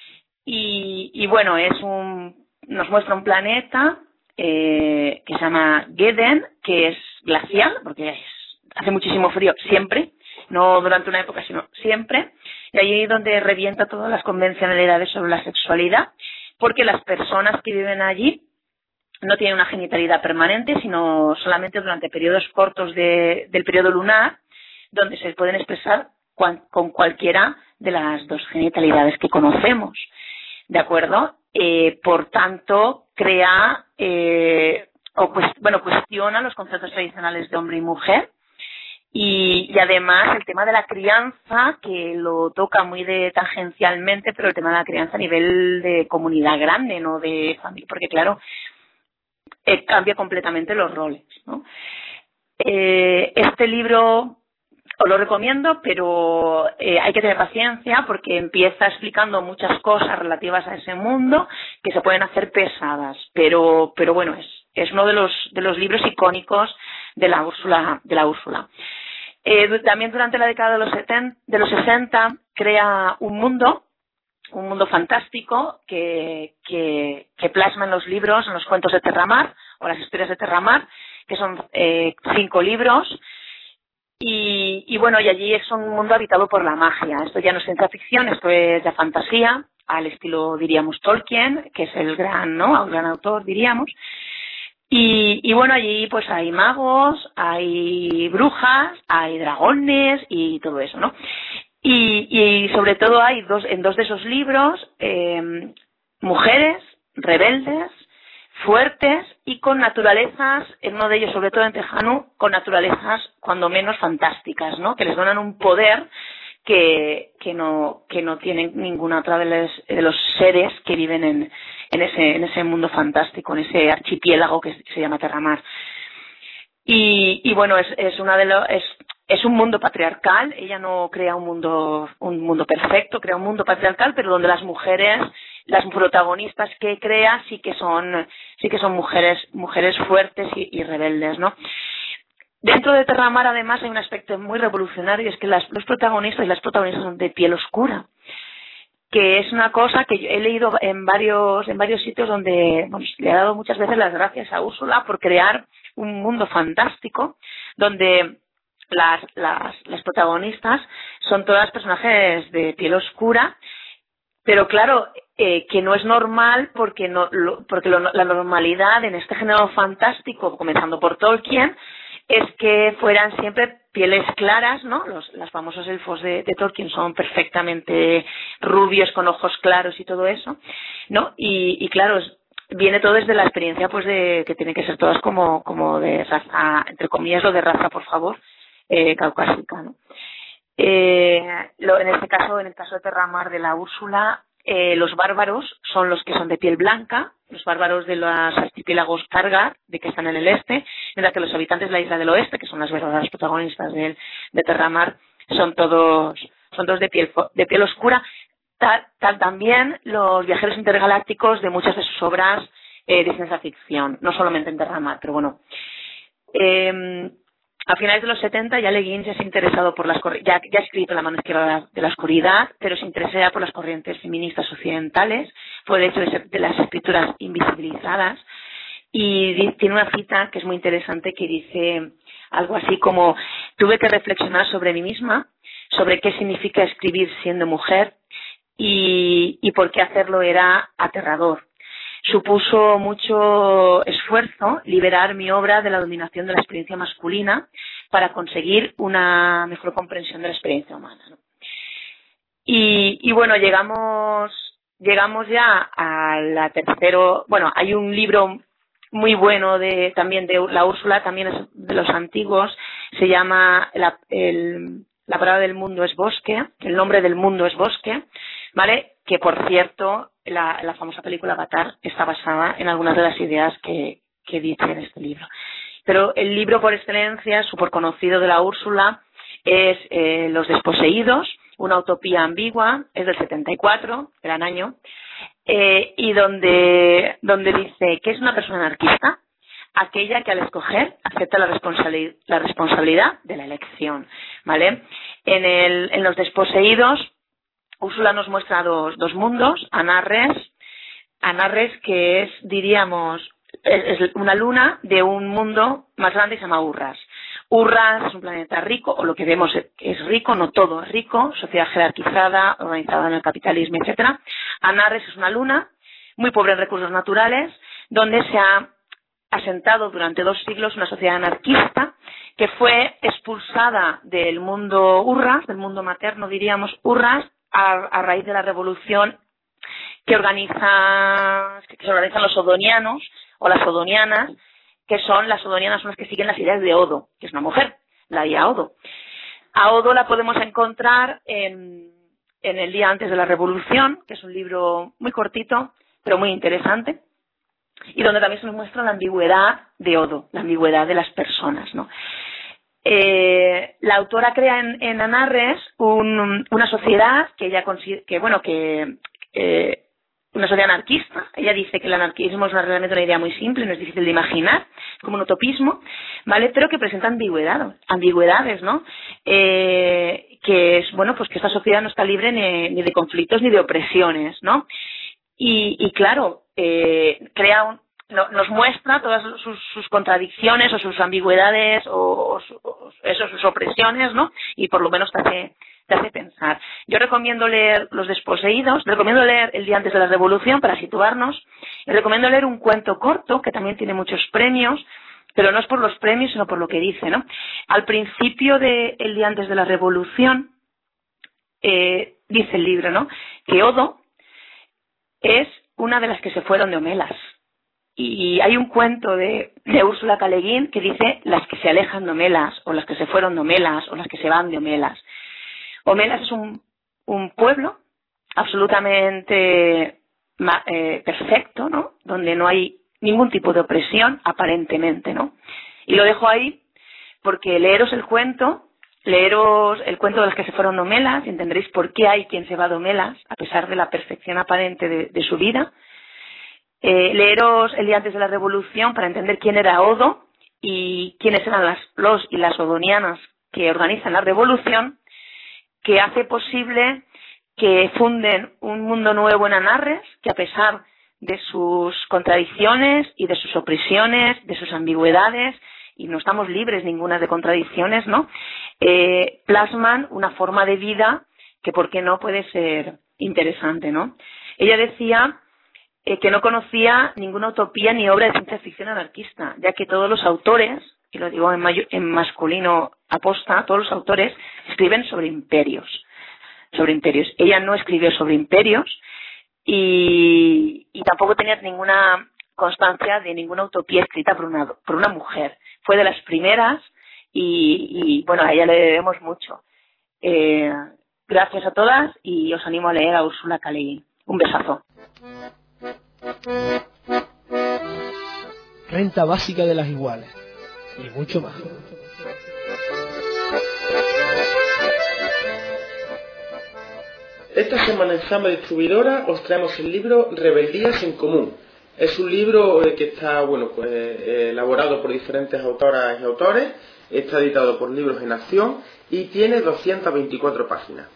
y, y bueno, es un, nos muestra un planeta eh, que se llama Geden, que es glacial, porque es, hace muchísimo frío siempre, no durante una época, sino siempre, y allí donde revienta todas las convencionalidades sobre la sexualidad, porque las personas que viven allí no tienen una genitalidad permanente, sino solamente durante periodos cortos de, del periodo lunar, donde se pueden expresar cual, con cualquiera de las dos genitalidades que conocemos, ¿de acuerdo? Eh, por tanto, crea, eh, o pues, bueno, cuestiona los conceptos tradicionales de hombre y mujer, y, y además el tema de la crianza, que lo toca muy de tangencialmente, pero el tema de la crianza a nivel de comunidad grande, no de familia, porque claro, eh, cambia completamente los roles, ¿no? Eh, este libro os lo recomiendo, pero eh, hay que tener paciencia porque empieza explicando muchas cosas relativas a ese mundo que se pueden hacer pesadas, pero pero bueno, es es uno de los de los libros icónicos de la Úrsula de la Úrsula. Eh, también durante la década de los setenta, de los sesenta crea un mundo un mundo fantástico que, que, que plasma en los libros, en los cuentos de Terramar o las historias de Terramar, que son eh, cinco libros. Y, y bueno, y allí es un mundo habitado por la magia. Esto ya no es ciencia ficción, esto es ya fantasía, al estilo, diríamos, Tolkien, que es el gran, ¿no? El gran autor, diríamos. Y, y bueno, allí pues hay magos, hay brujas, hay dragones y todo eso, ¿no? Y, y sobre todo hay dos, en dos de esos libros, eh, mujeres rebeldes, fuertes y con naturalezas, en uno de ellos, sobre todo en Tejano, con naturalezas cuando menos fantásticas, ¿no? Que les donan un poder que, que no, que no tienen ninguna otra de, les, de los seres que viven en, en ese, en ese mundo fantástico, en ese archipiélago que se llama Terramar. Y, y bueno, es, es una de los, es, es un mundo patriarcal. Ella no crea un mundo, un mundo perfecto, crea un mundo patriarcal, pero donde las mujeres, las protagonistas que crea sí que son, sí que son mujeres, mujeres fuertes y, y rebeldes, ¿no? Dentro de Terramar, además, hay un aspecto muy revolucionario, y es que las, los protagonistas y las protagonistas son de piel oscura, que es una cosa que yo he leído en varios en varios sitios donde bueno, le he dado muchas veces las gracias a Úrsula por crear un mundo fantástico donde las, las, las protagonistas son todas personajes de piel oscura, pero claro, eh, que no es normal porque, no, lo, porque lo, la normalidad en este género fantástico, comenzando por Tolkien, es que fueran siempre pieles claras, ¿no? Los, los famosos elfos de, de Tolkien son perfectamente rubios, con ojos claros y todo eso, ¿no? Y, y claro, es, viene todo desde la experiencia, pues, de que tienen que ser todas como, como de raza, entre comillas, lo de raza, por favor, eh, caucásica, ¿no? Eh, lo, en este caso, en el caso de Terramar de la Úrsula, eh, los bárbaros son los que son de piel blanca, los bárbaros de los archipiélagos Kargar, de que están en el este, mientras que los habitantes de la isla del oeste, que son las verdaderas protagonistas de, de Terramar, son todos, son todos de piel, de piel oscura. Tal, tal también los viajeros intergalácticos de muchas de sus obras eh, de ciencia ficción, no solamente en Terramar, pero bueno. Eh, A finales de los setenta ya Le Guin ya se ha interesado por las ya, ya ha escrito La mano izquierda de la oscuridad, pero se interesa por las corrientes feministas occidentales, por el hecho de, ser, de las escrituras invisibilizadas, y di, tiene una cita que es muy interesante que dice algo así como: tuve que reflexionar sobre mí misma, sobre qué significa escribir siendo mujer y, y por qué hacerlo era aterrador. Supuso mucho esfuerzo liberar mi obra de la dominación de la experiencia masculina para conseguir una mejor comprensión de la experiencia humana, ¿no? Y, y bueno, llegamos llegamos ya a la tercero, bueno, hay un libro muy bueno de también de la Úrsula, también es de los antiguos, se llama la, el, la palabra del mundo es bosque, el nombre del mundo es bosque, ¿vale? Que por cierto, la, la famosa película Avatar está basada en algunas de las ideas que, que dice en este libro. Pero el libro por excelencia, súper conocido de la Úrsula, es eh, Los desposeídos, una utopía ambigua, es del setenta y cuatro, gran año, eh, y donde, donde dice que es una persona anarquista, aquella que al escoger acepta la, responsabili- la responsabilidad de la elección, ¿vale? En, el, en Los desposeídos, Úrsula nos muestra dos, dos mundos, Anarres, Anarres que es, diríamos, es, es una luna de un mundo más grande que se llama Urras. Urras es un planeta rico, o lo que vemos es rico, no todo es rico, sociedad jerarquizada, organizada en el capitalismo, etcétera. Anarres es una luna muy pobre en recursos naturales, donde se ha asentado durante dos siglos una sociedad anarquista que fue expulsada del mundo Urras, del mundo materno, diríamos, Urras, a, a raíz de la revolución que organiza que se organizan los odonianos o las odonianas, que son las odonianas son las que siguen las ideas de Odo, que es una mujer, la I A Odo. A Odo la podemos encontrar en, en El día antes de la revolución, que es un libro muy cortito, pero muy interesante, y donde también se nos muestra la ambigüedad de Odo, la ambigüedad de las personas, ¿no? Eh, la autora crea en, en Anarres un, una sociedad que ella consigue, que bueno, que eh, una sociedad anarquista. Ella dice que el anarquismo es una, realmente una idea muy simple, no es difícil de imaginar, como un utopismo, ¿vale? Pero que presenta ambigüedad, ambigüedades, ¿no? Eh, que es, bueno, pues que esta sociedad no está libre ni, ni de conflictos ni de opresiones, ¿no? Y, y claro, eh, crea un, no, nos muestra todas sus, sus contradicciones o sus ambigüedades o, o, su, o eso, sus opresiones, ¿no? Y por lo menos te hace, te hace pensar. Yo recomiendo leer Los desposeídos, recomiendo leer El día antes de la revolución para situarnos, y recomiendo leer un cuento corto que también tiene muchos premios, pero no es por los premios sino por lo que dice, ¿no? Al principio de El día antes de la revolución eh, dice el libro, ¿no? Que Odo es una de las que se fueron de Homelas. Y hay un cuento de, de Úrsula K. Le Guin que dice las que se alejan de Homelas, o las que se fueron de Homelas, o las que se van de Homelas. Homelas es un, un pueblo absolutamente eh, perfecto, ¿no? Donde no hay ningún tipo de opresión, aparentemente, ¿no? Y lo dejo ahí porque leeros el cuento, leeros el cuento de las que se fueron de Homelas, y entenderéis por qué hay quien se va de Homelas, a pesar de la perfección aparente de, de su vida. Eh, leeros El día antes de la revolución para entender quién era Odo y quiénes eran las, los y las odonianas que organizan la revolución, que hace posible que funden un mundo nuevo en Anarres, que a pesar de sus contradicciones y de sus opresiones, de sus ambigüedades, y no estamos libres ninguna de contradicciones, ¿no? Eh, plasman una forma de vida que, ¿por qué no?, puede ser interesante, ¿no? Ella decía eh, que no conocía ninguna utopía ni obra de ciencia ficción anarquista, ya que todos los autores, y lo digo en, mayo, en masculino aposta, todos los autores escriben sobre imperios, sobre imperios. Ella no escribió sobre imperios y, y tampoco tenía ninguna constancia de ninguna utopía escrita por una, por una mujer. Fue de las primeras y, y bueno, a ella le debemos mucho. Eh, gracias a todas y os animo a leer a Úrsula K. Le Guin. Un besazo. Renta básica de las iguales y mucho más. Esta semana en Zamba Distribuidora os traemos el libro Rebeldías en Común. Es un libro que está, bueno, pues eh, elaborado por diferentes autoras y autores, está editado por Libros en Acción y tiene doscientas veinticuatro páginas.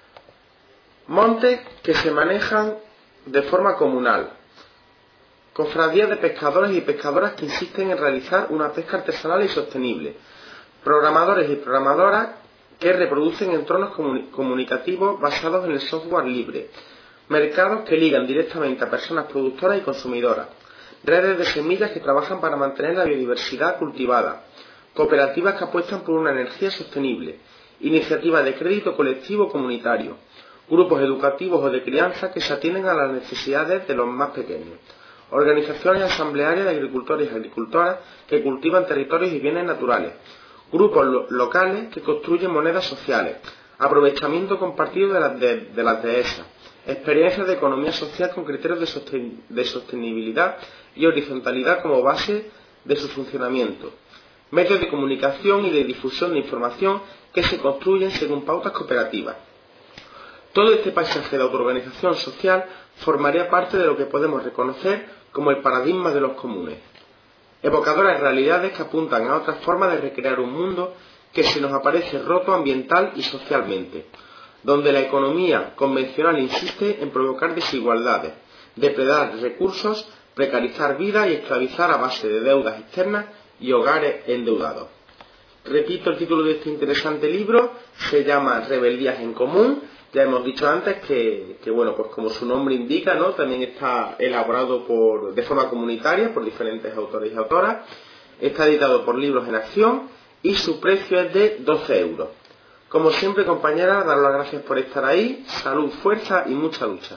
Montes que se manejan de forma comunal. Cofradías de pescadores y pescadoras que insisten en realizar una pesca artesanal y sostenible. Programadores y programadoras que reproducen entornos comuni- comunicativos basados en el software libre. Mercados que ligan directamente a personas productoras y consumidoras. Redes de semillas que trabajan para mantener la biodiversidad cultivada. Cooperativas que apuestan por una energía sostenible. Iniciativas de crédito colectivo comunitario. Grupos educativos o de crianza que se atienden a las necesidades de los más pequeños. Organizaciones asamblearias de agricultores y agricultoras que cultivan territorios y bienes naturales. Grupos lo- locales que construyen monedas sociales. Aprovechamiento compartido de las, de, de las dehesas. Experiencias de economía social con criterios de, sosten- de sostenibilidad y horizontalidad como base de su funcionamiento. Medios de comunicación y de difusión de información que se construyen según pautas cooperativas. Todo este paisaje de autoorganización social formaría parte de lo que podemos reconocer como el paradigma de los comunes. Evocadoras realidades que apuntan a otras formas de recrear un mundo que se nos aparece roto ambiental y socialmente, donde la economía convencional insiste en provocar desigualdades, depredar recursos, precarizar vidas y esclavizar a base de deudas externas y hogares endeudados. Repito el título de este interesante libro, se llama Rebeldías en Común. Ya hemos dicho antes que, que bueno, pues como su nombre indica, ¿no?, también está elaborado por, de forma comunitaria por diferentes autores y autoras. Está editado por Libros en Acción y su precio es de doce euros. Como siempre, compañeras, daros las gracias por estar ahí. Salud, fuerza y mucha lucha.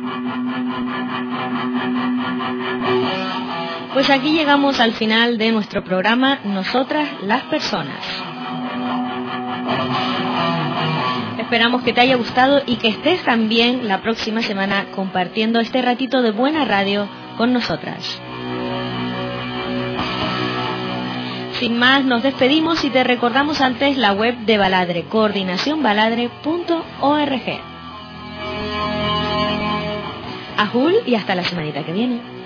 Pues aquí llegamos al final de nuestro programa Nosotras las Personas. Esperamos que te haya gustado y que estés también la próxima semana compartiendo este ratito de buena radio con nosotras. Sin más, nos despedimos y te recordamos antes la web de Baladre, coordinación baladre punto org. Ajul y hasta la semanita que viene.